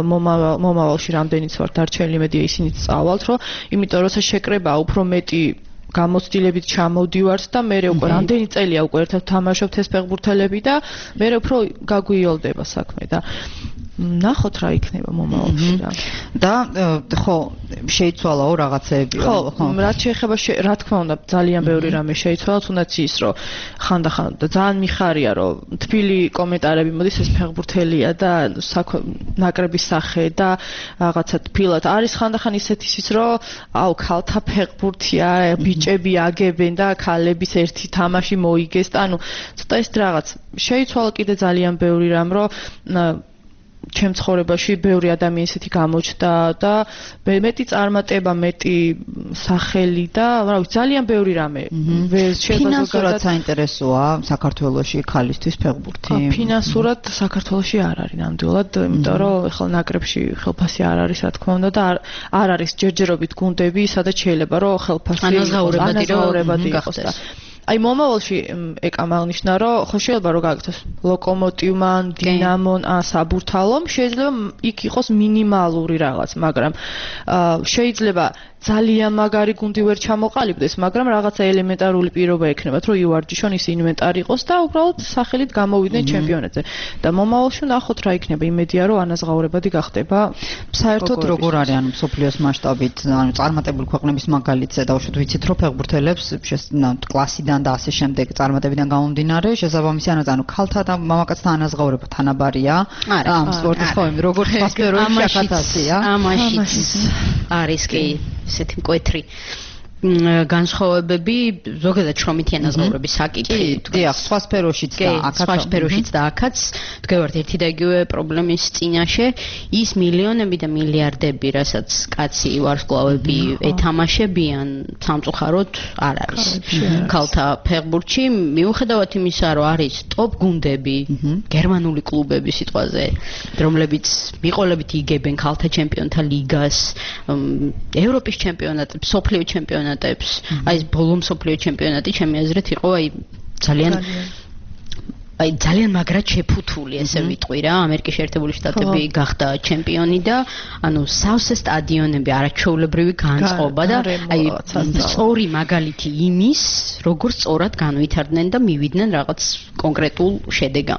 მომავალში რამდენიც ვართ დარჩენილი მედია ისინიც წავალთ, რომ იმიტომ როცა შეკრება უფრო მეტი გამოცდილებით ჩამოვდივართ და მე უკვე რამდენი წელია უკვე ერთად თამაშობთ ეს ფეხბურთელები და მე უფრო გაგვიოლდება საქმე და ნახოთ რა იქნება მომავალში რა. და ხო შეიცვალაო რაღაცეები ხო რაც შეეხება რა თქმა უნდა ძალიან ბევრი რამე შეიცვალა, თუნდაც ის რომ ხანდახან და ძალიან მიხარია რომ თბილი კომენტარები მოდის ეს ფეხბურთელია და ნაკრების სახე და რაღაცა თბილად არის ხანდახან ისეთის ის რომ აუ ქალთა ფეხბურთია ბიჭები აგებენ და ქალების ერთი თამაში მოიგეს და ანუ ცოტა ეს რაღაც შეიცვალა კიდე ძალიან ბევრი რამ რომ ჩემ ცხოვრებაში ბევრი ადამიანი ისეთი გამოჩნდა და მეტი წარმატება, მეტი სახელი და რა ვიცი ძალიან ბევრი რამე. ფინანსურად საინტერესოა საქართველოში ქალისთვის ფეხბურთი? ფინანსურად საქართველოში არ არის ნამდვილად, იმიტომ რომ ეხლა ნაკრებში ხელფასი არ არის რა თქმა უნდა და არ არის ჯერჯერობით გუნდები, სადაც შეიძლება რომ ხელფასი ანაზღაურებადი იყოს და აი მომავალში ეკამ აღნიშნა რომ ხო შეიძლება რომ გაგიქცეს ლოკომოტივმან, დინამონ, ან საბურთალომ შეიძლება იქ იყოს მინიმალური რაღაც, მაგრამ შეიძლება ძალიან მაგარი გუნდი ვერ ჩამოყალიბდეს, მაგრამ რაღაცა ელემენტარული პირობა ექნებათ, რომ იوارჯიშონ ის ინვენტარი იყოს და უბრალოდ სახელით გამოვიდნენ ჩემპიონატზე. და მომავალში ნახოთ რა იქნება, იმედია რომ ანაზღაურებადი გახდება. საერთოდ როგორ არის ანუ მსოფლიოს მასშტაბით, ანუ წარმატებული ქვეყნების მაგალითზე დავუშვათ ვიცით რომ ფეხბურთელებს კლასიდან და ასე შემდეგ წარმატებიდან გამომდინარე, შესაბამისად ანუ ქალთა და მამაკაცთა ანაზღაურება თანაბარია ამ სპორტის ხოლმე როგორც სხვა სფეროებში ახათაცია. ამაშიც არის კი ესეთი მკვეთრი განსხვავებები ზოგადად შრომითი ანაზღაურების საკითხი. დიახ, სხვა სფეროშიც და აქაც სხვა სფეროშიც და აქაც თქვენ ერთი და იგივე პრობლემის წინაშე ის მილიონები და მილიარდები, რასაც კაცი ვარსკვლავები ეთამაშებიან, სამწუხაროდ არ არის. ქალთა ფეხბურთში მიუხედავად იმისა, რომ არის ტოპ გუნდები, გერმანული კლუბები სიტყვაზე, რომლებიც მიყოლებით იგებენ ქალთა ჩემპიონთა ლიგას, ევროპის ჩემპიონატებს, მსოფლიო ჩემპიონატებს აი ბოლო მსოფლიო ჩემპიონატი ჩემი აზრით იყო აი ძალიან აი ძალიან მაგრად შეფუთული ესე ვიტყვი რა ამერიკის შეერთებული შტატები გახდა ჩემპიონი და ანუ სავსე სტადიონები არაჩვეულებრივი განწყობა და აი სწორი მაგალითი იმის როგორ სწორად განვითარდნენ და მივიდნენ რაღაც კონკრეტულ შედეგამდე.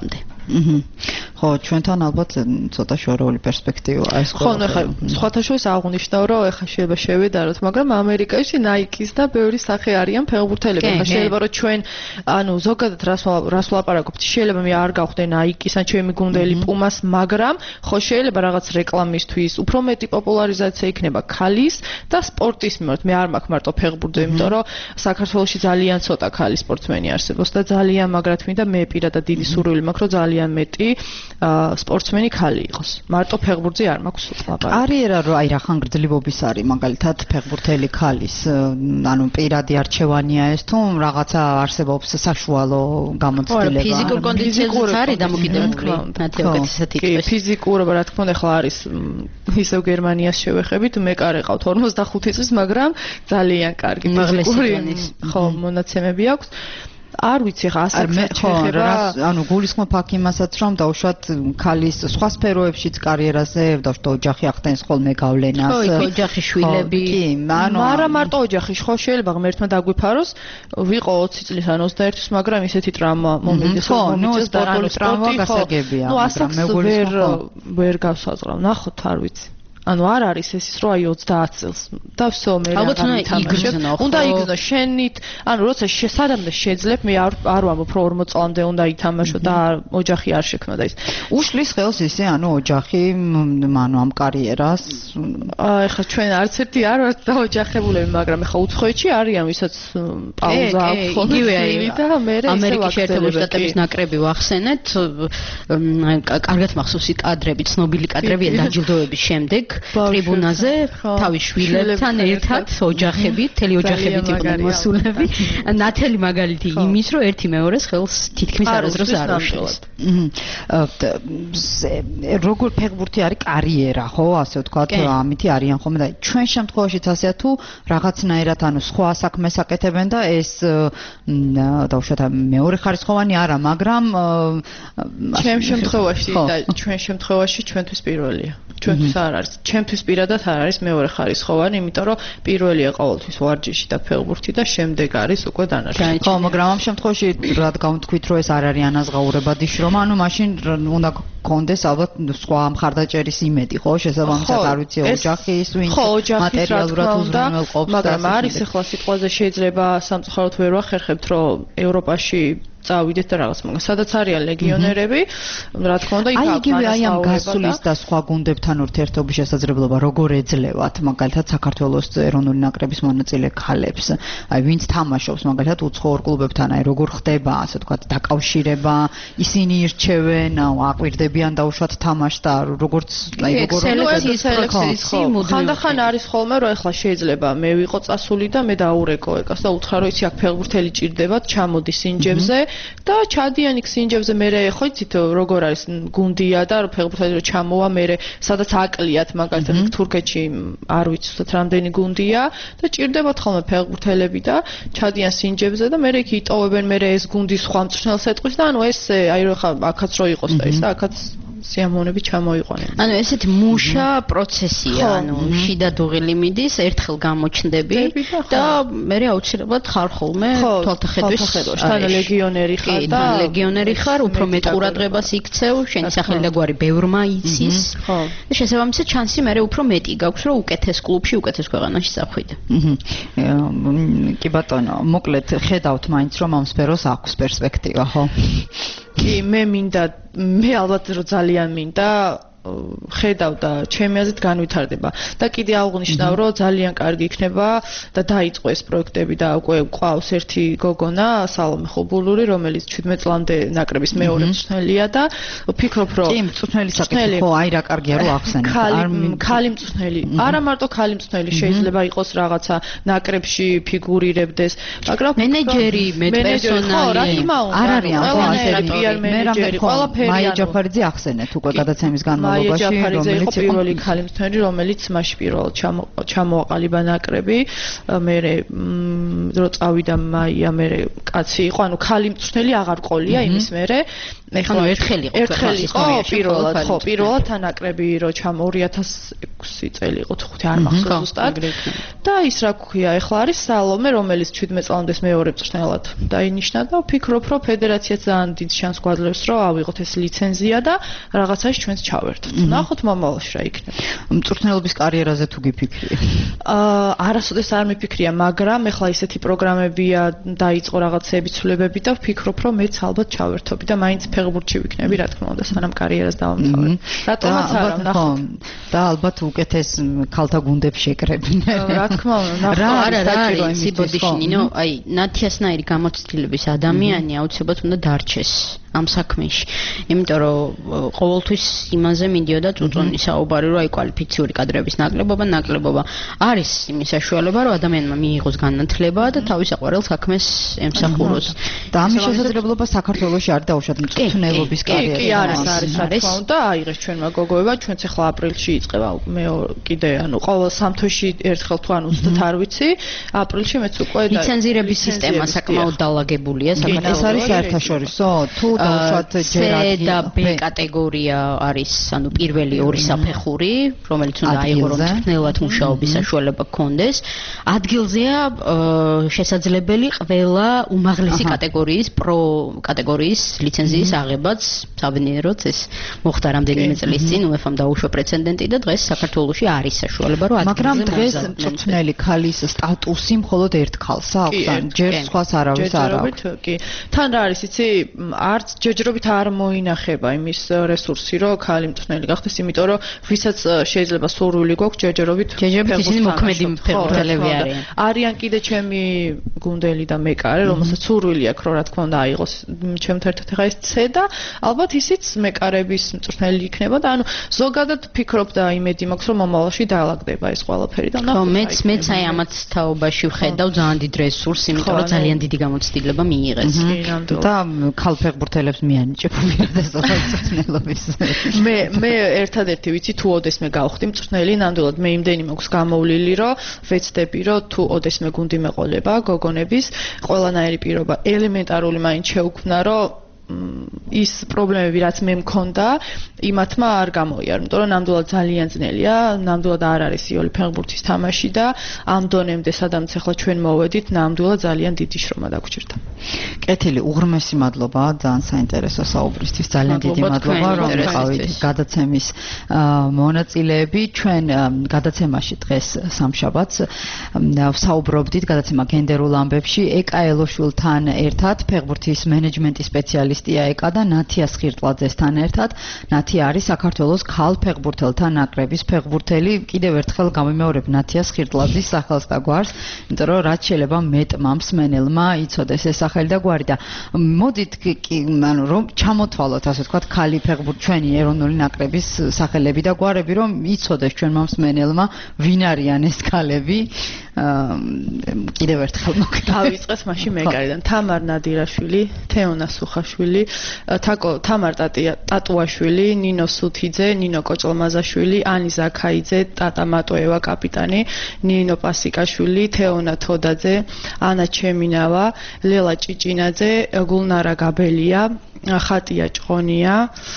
ხო, ჩვენთან ალბათ ცოტა შორეული პერსპექტივაა ეს. ხო, ნახე, სხვათა შორის აღნიშნავ, რომ ეხლა შეიძლება შევედაროთ, მაგრამ ამერიკაში Nike-ის და ბევრი სახე არიან ფეხბურთელები. ეხლა შეიძლება რომ ჩვენ, ანუ ზოგადად რას რას ვლაპარაკობთ, შეიძლება მე არ გავხდე Nike-ის ან ჩემი გუნდელი Puma-ს, მაგრამ ხო შეიძლება რაღაც რეკლამისთვის უფრო მეტი პოპულარიზაცია იქნება ქალის და სპორტის მიმართ. მე არ მაქვს მარტო ფეხბურთზე, იმიტომ რომ საქართველოში ძალიან ცოტა ქალი სპორტსმენი არსებობს და ძალიან მაგრად მინდა მე პირადად დიდი სურვილი მაქვს, რომ ძალიან მეტი სპორტსმენი ქალი იყოს. მარტო ფეხბურთზე არ მაქვს ლაპარაკი. კარიერა რო აი რახან გრძელობების არის, მაგალითად ფეხბურთელი ქალის, ანუ პირადი არჩევანია ეს თუ რაღაცა არსებობს საშუალო გამოცდილება. ფიზიკურ კონდიციაზეც არის დამოკიდებული. ნათი უკეთესად იტყვის. კი, ფიზიკურობა რა თქმა უნდა ახლა არის ისევ გერმანიას შევეხებით, მე კარ ეყავთ ორმოცდახუთი წლის, მაგრამ ძალიან კარგი ფიზიკური ხო მონაცემები აქვს. არ ვიცი ხა ასე შეიძლება ანუ გულისხმობ აქ იმასაც რომ დაუშვათ ქალის სხვა სფეროებშიც კარიერაზე დაუშვათ ოჯახი ახდენს ხოლმე გავლენას ხო ოჯახი შვილები კი ანუ არა მარტო ოჯახი ხო შეიძლება ღმერთმა დაგვიფაროს ვიყო ოცი წლის ან ოცდაერთის მაგრამ ისეთი ტრავმა მომედეს ხო ნუ სპორტული ტრავმა გასაგებია ნუ ასაკს ვერ ვერ გავსაზღვრავ ნახოთ არ ვიცი ანუ არ არის ეს ის რომ აი ოცდაათ წელს და всё მე რა იგრძნო უნდა იგრძნო შენით ანუ როცა შესადამდა შეძლებ მე არ არ ვამბობ რომ ორმოც წლამდე უნდა ითამაშო და ოჯახი არ შექმნა და ის უშლის ხელს ისე ანუ ოჯახი ანუ ამ კარიერას ეხლა ჩვენ არც ერთი არ ვართ დაოჯახებულები მაგრამ ეხლა უცხოეთში არიან ვისაც პაუზა აქვს იგივე აი და მე ისე ამერიკის შეერთებული შტატების ნაკრები ვახსენეთ კარგად მახსოვს ის კადრები ცნობილი კადრებია დაჯილდოების შემდეგ ტრიბუნაზე თავის შვილებთან ერთად ოჯახებით, თელი ოჯახებით იყვნენ მოსულები. ნათელი მაგალითი იმის, რომ ერთი მეორეს ხელს თითქმის არასდროს არ უშლის. როგორ ფეხბურთი არის კარიერა, ხო, ასე ვთქვათ, ამითი არიან ხოლმე და ჩვენ შემთხვევაშიც ასეა თუ რაღაცნაირად ანუ სხვა საქმეს აკეთებენ და ეს დაუშვათ მეორე ხარისხოვანი არა, მაგრამ ჩვენ შემთხვევაში და ჩვენ შემთხვევაში ჩვენთვის პირველია. ჩვენთვის არ არის ჩემთვის პირადად არ არის მეორე ხარისხოვანი, იმიტომ რომ პირველია ყოველთვის ვარჯიში და ფეხბურთი და შემდეგ არის უკვე დანარჩენი. ხო, მაგრამ ამ შემთხვევაში რა გავთქვით, რომ ეს არ არის ანაზღაურებადი შრომა, ანუ მაშინ უნდა გქონდეს ალბათ სხვა მხარდაჭერის იმედი, ხო, შესაბამისად არ ვიცი ოჯახის ვინ მატერიალურად უზრუნველყოფს, მაგრამ არის ახლა სიტყვაზე შეიძლება სამწუხაროდ ვერ ვახერხებთ, რომ ევროპაში წავიდეთ და რაღაც მაგას. სადაც არიან ლეგიონერები, რა თქმა უნდა, იქ აქვს აი აი ამ გასulis და სხვა გუნდებთან ურთიერთობის შესაძლებლობა როგორ ეძლევათ, მაგალითად საქართველოს ეროვნული ნაკრების მონაწილე ქალებს. აი ვინც თამაშობს, მაგალითად უცხოურ კლუბებთან, აი როგორ ხდება, ასე ვთქვათ, დაკავშირება, ისინი ირჩევენ, აკვირდებიან დაუშვათ თამაშს და როგორც აი როგორ სელექციის ხანდახან არის ხოლმე, რომ ეხლა შეიძლება მე ვიყო წასული და მე დაურეკო ეკას და უთხრა, რომ იცი აქ ფეხბურთელი ჭირდებათ, ჩამოდი სინჯებზე და ჩადიან იქ სინჯებზე მე ხო იცით როგორ არის გუნდია და ფეხბურთელი რო ჩამოვა მე სადაც აკლიათ მაგალითად თურქეთში არ ვიცი უბრალოდ რამდენი გუნდია და ჭირდებათ ხოლმე ფეხბურთელები და ჩადიან სინჯებზე და მე იქ იტოვებენ მე ეს გუნდი სხვა მწვრთნელს ეტყვის და ანუ ეს აი რო ხა აქაც რო იყოს და ეს და აქაც სიამოვნები ჩამოიყვანენ. ანუ ესეთი მუშა პროცესია, ანუ შიდა დუღილი მიდის, ერთხელ გამოჩნდები და მე აუცილებლად ხარ ხოლმე თვალთახედვის თან ლეგიონერი ხარ და ლეგიონერი ხარ, უფრო მეტ ყურადღებას იქცევ, შენი სახელი და გვარი ბევრმა იცის. ხო. და შესაბამისად შანსი მე უფრო მეტი გაქვს, რომ უკეთეს კლუბში, უკეთეს ქვეყანაში წახვიდე. კი ბატონო, მოკლედ ხედავთ მაინც რომ ამ სფეროს აქვს პერსპექტივა, ხო? კი, მე მინდა მე ალბათ რომ ძალიან მინდა ხედავ და ჩემი აზრით განვითარდება და კიდე აღნიშნავ რომ ძალიან კარგი იქნება და დაიწყო ეს პროექტები და უკვე ყავს ერთი გოგონა სალომე ხუბულური რომელიც ჩვიდმეტ წლამდე ნაკრების მეორე მწვრთნელია და ვფიქრობ რომ კი მწვრთნელი საკითხი ხო აი რა კარგია რომ ახსენეთ ქალი მწვრთნელი არა მარტო ქალი მწვრთნელი შეიძლება იყოს რაღაცა ნაკრებში ფიგურირებდეს მაგრამ მენეჯერი მეტპერსონალი არ არის ამ ყოველფერი მე რამე ყველაფერი მაია ჯაფარიძე ახსენეთ უკვე გადაცემის განმავლობაში შემადგენლობაში, რომელიც იყო პირველი ქალი მწვრთნელი, რომელიც მასში პირველად ჩამოაყალიბა ნაკრები. მე რო წავიდა მაია, მე კაცი იყო, ანუ ქალი მწვრთნელი აღარ ყოლია იმის მერე. ეხლა ერთხელ იყო ერთხელ იყო პირველად, ხო, პირველად თანაკრები რო ჩამ ორი ათას ექვსი წელი იყო, ხუთი არ მახსოვს ზუსტად. და ის რა ქვია, ეხლა არის სალომე, რომელიც ჩვიდმეტ წლამდეს მეორე მწვრთნელად დაინიშნა და ვფიქრობ, რომ ფედერაციაც ძალიან დიდ შანსს გვაძლევს, რომ ავიღოთ ეს ლიცენზია და რაღაცაში ჩვენც ჩავერთოთ. ნახოთ მომავალში რა იქნება. მწვრთნელობის კარიერაზე თუ გიფიქრია? აა არასოდეს არ მიფიქრია, მაგრამ ეხლა ისეთი პროგრამებია, დაიწყო რაღაცეები ცვლილებები და ვფიქრობ, რომ მეც ალბათ ჩავერთობი და მაინც ფეხბურთში ვიქნები, რა თქმა უნდა, სანამ კარიერას დავამთავრებ. რატომაც არა, ნახოთ. და ალბათ უკეთეს ქალთა გუნდებს შეკრებინე. რა თქმა უნდა, რა არა რა არის სიბოდიში, ნინო, აი ნათიასნაირი გამოცდილების ადამიანი აუცილებლად უნდა დარჩეს ამ საქმეში. იმიტომ რომ ყოველთვის იმაზე მიდიოდა წუწუნი საუბარი, რომ აი კვალიფიციური კადრების ნაკლებობა, ნაკლებობა არის იმის საშუალება, რომ ადამიანმა მიიღოს განათლება და თავის აყვარელ საქმეს ემსახუროს. და ამის შესაძლებლობა საქართველოში არ დაუშვათ მწვრთნელობის კარიერა. კი, არის, არის, რა თქმა უნდა, აიღეს ჩვენმა გოგოებმა, ჩვენც ახლა აპრილში იწყება მე კიდე, ანუ ყოველ სამ თვეში ერთხელ თუ ანუ ზუსტად არ ვიცი, აპრილში მეც უკვე და ლიცენზირების სისტემა საკმაოდ დალაგებულია საქართველოში. ეს არის საერთაშორისო თუ დაუშვათ ჯერადი და B კატეგორია არის, ანუ პირველი ორი საფეხური, რომელიც უნდა აიღო რომ მწვრთნელად მუშაობის საშუალება გქონდეს. ადგილზეა შესაძლებელი ყველა უმაღლესი კატეგორიის პრო კატეგორიის ლიცენზიის აღებაც, საბედნიეროდ ეს მოხდა რამდენიმე წლის წინ, UEFA-მ დაუშვა პრეცედენტი და დღეს საქართველოში არის საშუალება რომ ადგილზე მაგრამ დღეს მწვრთნელი ქალის სტატუსი მხოლოდ ერთ ქალს აქვს, ან ჯერ სხვას არავის არ აქვს. კი. თან რა არის, იცი, არც ჯერჯერობით არ მოინახება იმის რესურსი, რომ ქალი მწვრთნელი გახდეს, იმიტომ რომ ვისაც შეიძლება სურვილი გვაქვს ჯერჯერობით ჯერჯერობით ისინი მოქმედი ფეხბურთელები არიან. არიან კიდე ჩემი გუნდელი და მეკარე, რომელსაც სურვილი აქვს, რომ რა თქმა უნდა აიღოს ჩემთან ერთად ახლა ეს C და ალბათ ისიც მეკარების მწვრთნელი იქნება და ანუ ზოგადად ვფიქრობ და იმედი მაქვს, რომ მომავალში დაალაგდება ეს ყველაფერი და ნახოთ. მეც მეც აი ამაც თაობაში ვხედავ ძალიან დიდ რესურსს, იმიტომ რომ ძალიან დიდი გამოცდილება მიიღეს. და ქალ ფეხბურთელებს მიანიჭებ უბრალოდ მწვრთნელობის. მე მე ერთადერთი ვიცი თუ ოდესმე გავხდი მწვრთნელი, ნამდვილად მე იმდენი მაქვს გამოვლილი, რომ ვეცდები, რომ თუ ოდესმე გუნდი მეყოლება გოგონების, ყველანაირი პირობა ელემენტარული მაინც შეუქმნა, რომ ის პრობლემები რაც მე მქონდა, იმათმა არ გამოიარა, იმიტომ რომ ნამდვილად ძალიან ძნელია, ნამდვილად არ არის იოლი ფეხბურთის თამაში და ამ დონემდე სადაც ახლა ჩვენ მოვედით, ნამდვილად ძალიან დიდი შრომა დაგვრჩერდა. კეთილი, უღრმესი მადლობა, ძალიან საინტერესო საუბრისთვის, ძალიან დიდი მადლობა, რომ იყავით გადაცემის მონაწილეები. ჩვენ გადაცემაში დღეს სამშაბათს ვსაუბრობდით გადაცემა გენდერულ ამბებში ეკა ელოშვილთან ერთად, ფეხბურთის მენეჯმენტის სპეციალისტი ეკა და ნათია სხირტლაძესთან ერთად. ნათია არის საქართველოს ქალ ფეხბურთელთა ნაკრების ფეხბურთელი. კიდევ ერთხელ გამიმეორებ ნათია სხირტლაძის სახელს და გვარს, იმიტომ რომ რაც შეიძლება მეტმა მსმენელმა იცოდეს ეს სახელი და გვარი და მოდით ანუ რომ ჩამოთვალოთ ასე ვთქვათ ქალი ფეხბურთი ჩვენი ეროვნული ნაკრების სახელები და გვარები, რომ იცოდეს ჩვენმა მსმენელმა ვინ არიან ეს ქალები. კიდევ ერთხელ მოგდა. დავიწყეთ მაშინ მეკარიდან. თამარ ნადირაშვილი, თეონა სუხაშვილი, თაკო თამარ ტატუაშვილი, ნინო სუთიძე, ნინო კოჭლმაზაშვილი, ანი ზაქაიძე, ტატა მატოევა კაპიტანი, ნინო პასიკაშვილი, თეონა თოდაძე, ანა ჩემინავა, ლელა ჭიჭინაძე, გულნარა გაბელია, ხატია ჭყონია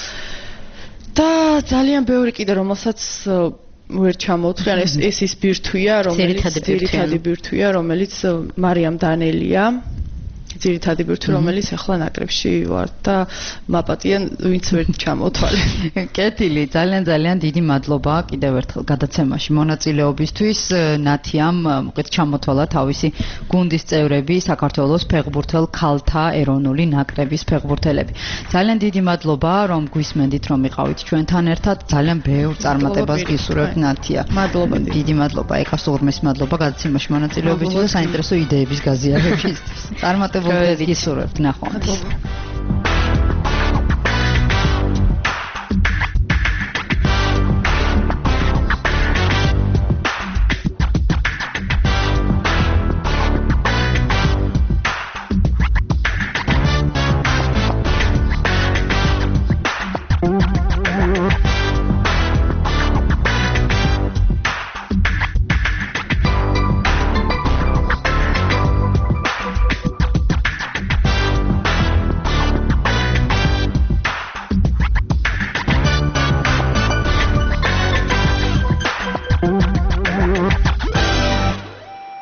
და ძალიან ბევრი კიდე რომელსაც ვერ ჩამოვთვლი, ან ეს ეს ის ბირთვია, რომელიც ძირითადი ბირთვია, რომელიც მარიამ დანელია. ძირითადი ბირთვი, რომელიც ახლა ნაკრებში ვარ და მაპატიან ვინც ვერ ჩამოთვალე. კეთილი, ძალიან ძალიან დიდი მადლობა კიდევ ერთხელ გადაცემაში მონაწილეობისთვის. ნათიამ მოკლედ ჩამოთვალა თავისი გუნდის წევრები, საქართველოს ფეხბურთელ ქალთა ეროვნული ნაკრების ფეხბურთელები. ძალიან დიდი მადლობა, რომ გვისმენდით, რომ იყავით ჩვენთან ერთად. ძალიან ბევრ წარმატებას გისურვებთ ნათია. მადლობა. დიდი მადლობა, ეკა სულღმის მადლობა გადაცემაში მონაწილეობისთვის და საინტერესო იდეების გაზიარებისთვის. წარმატებულ დღეს გისურვებთ, ნახვამდის.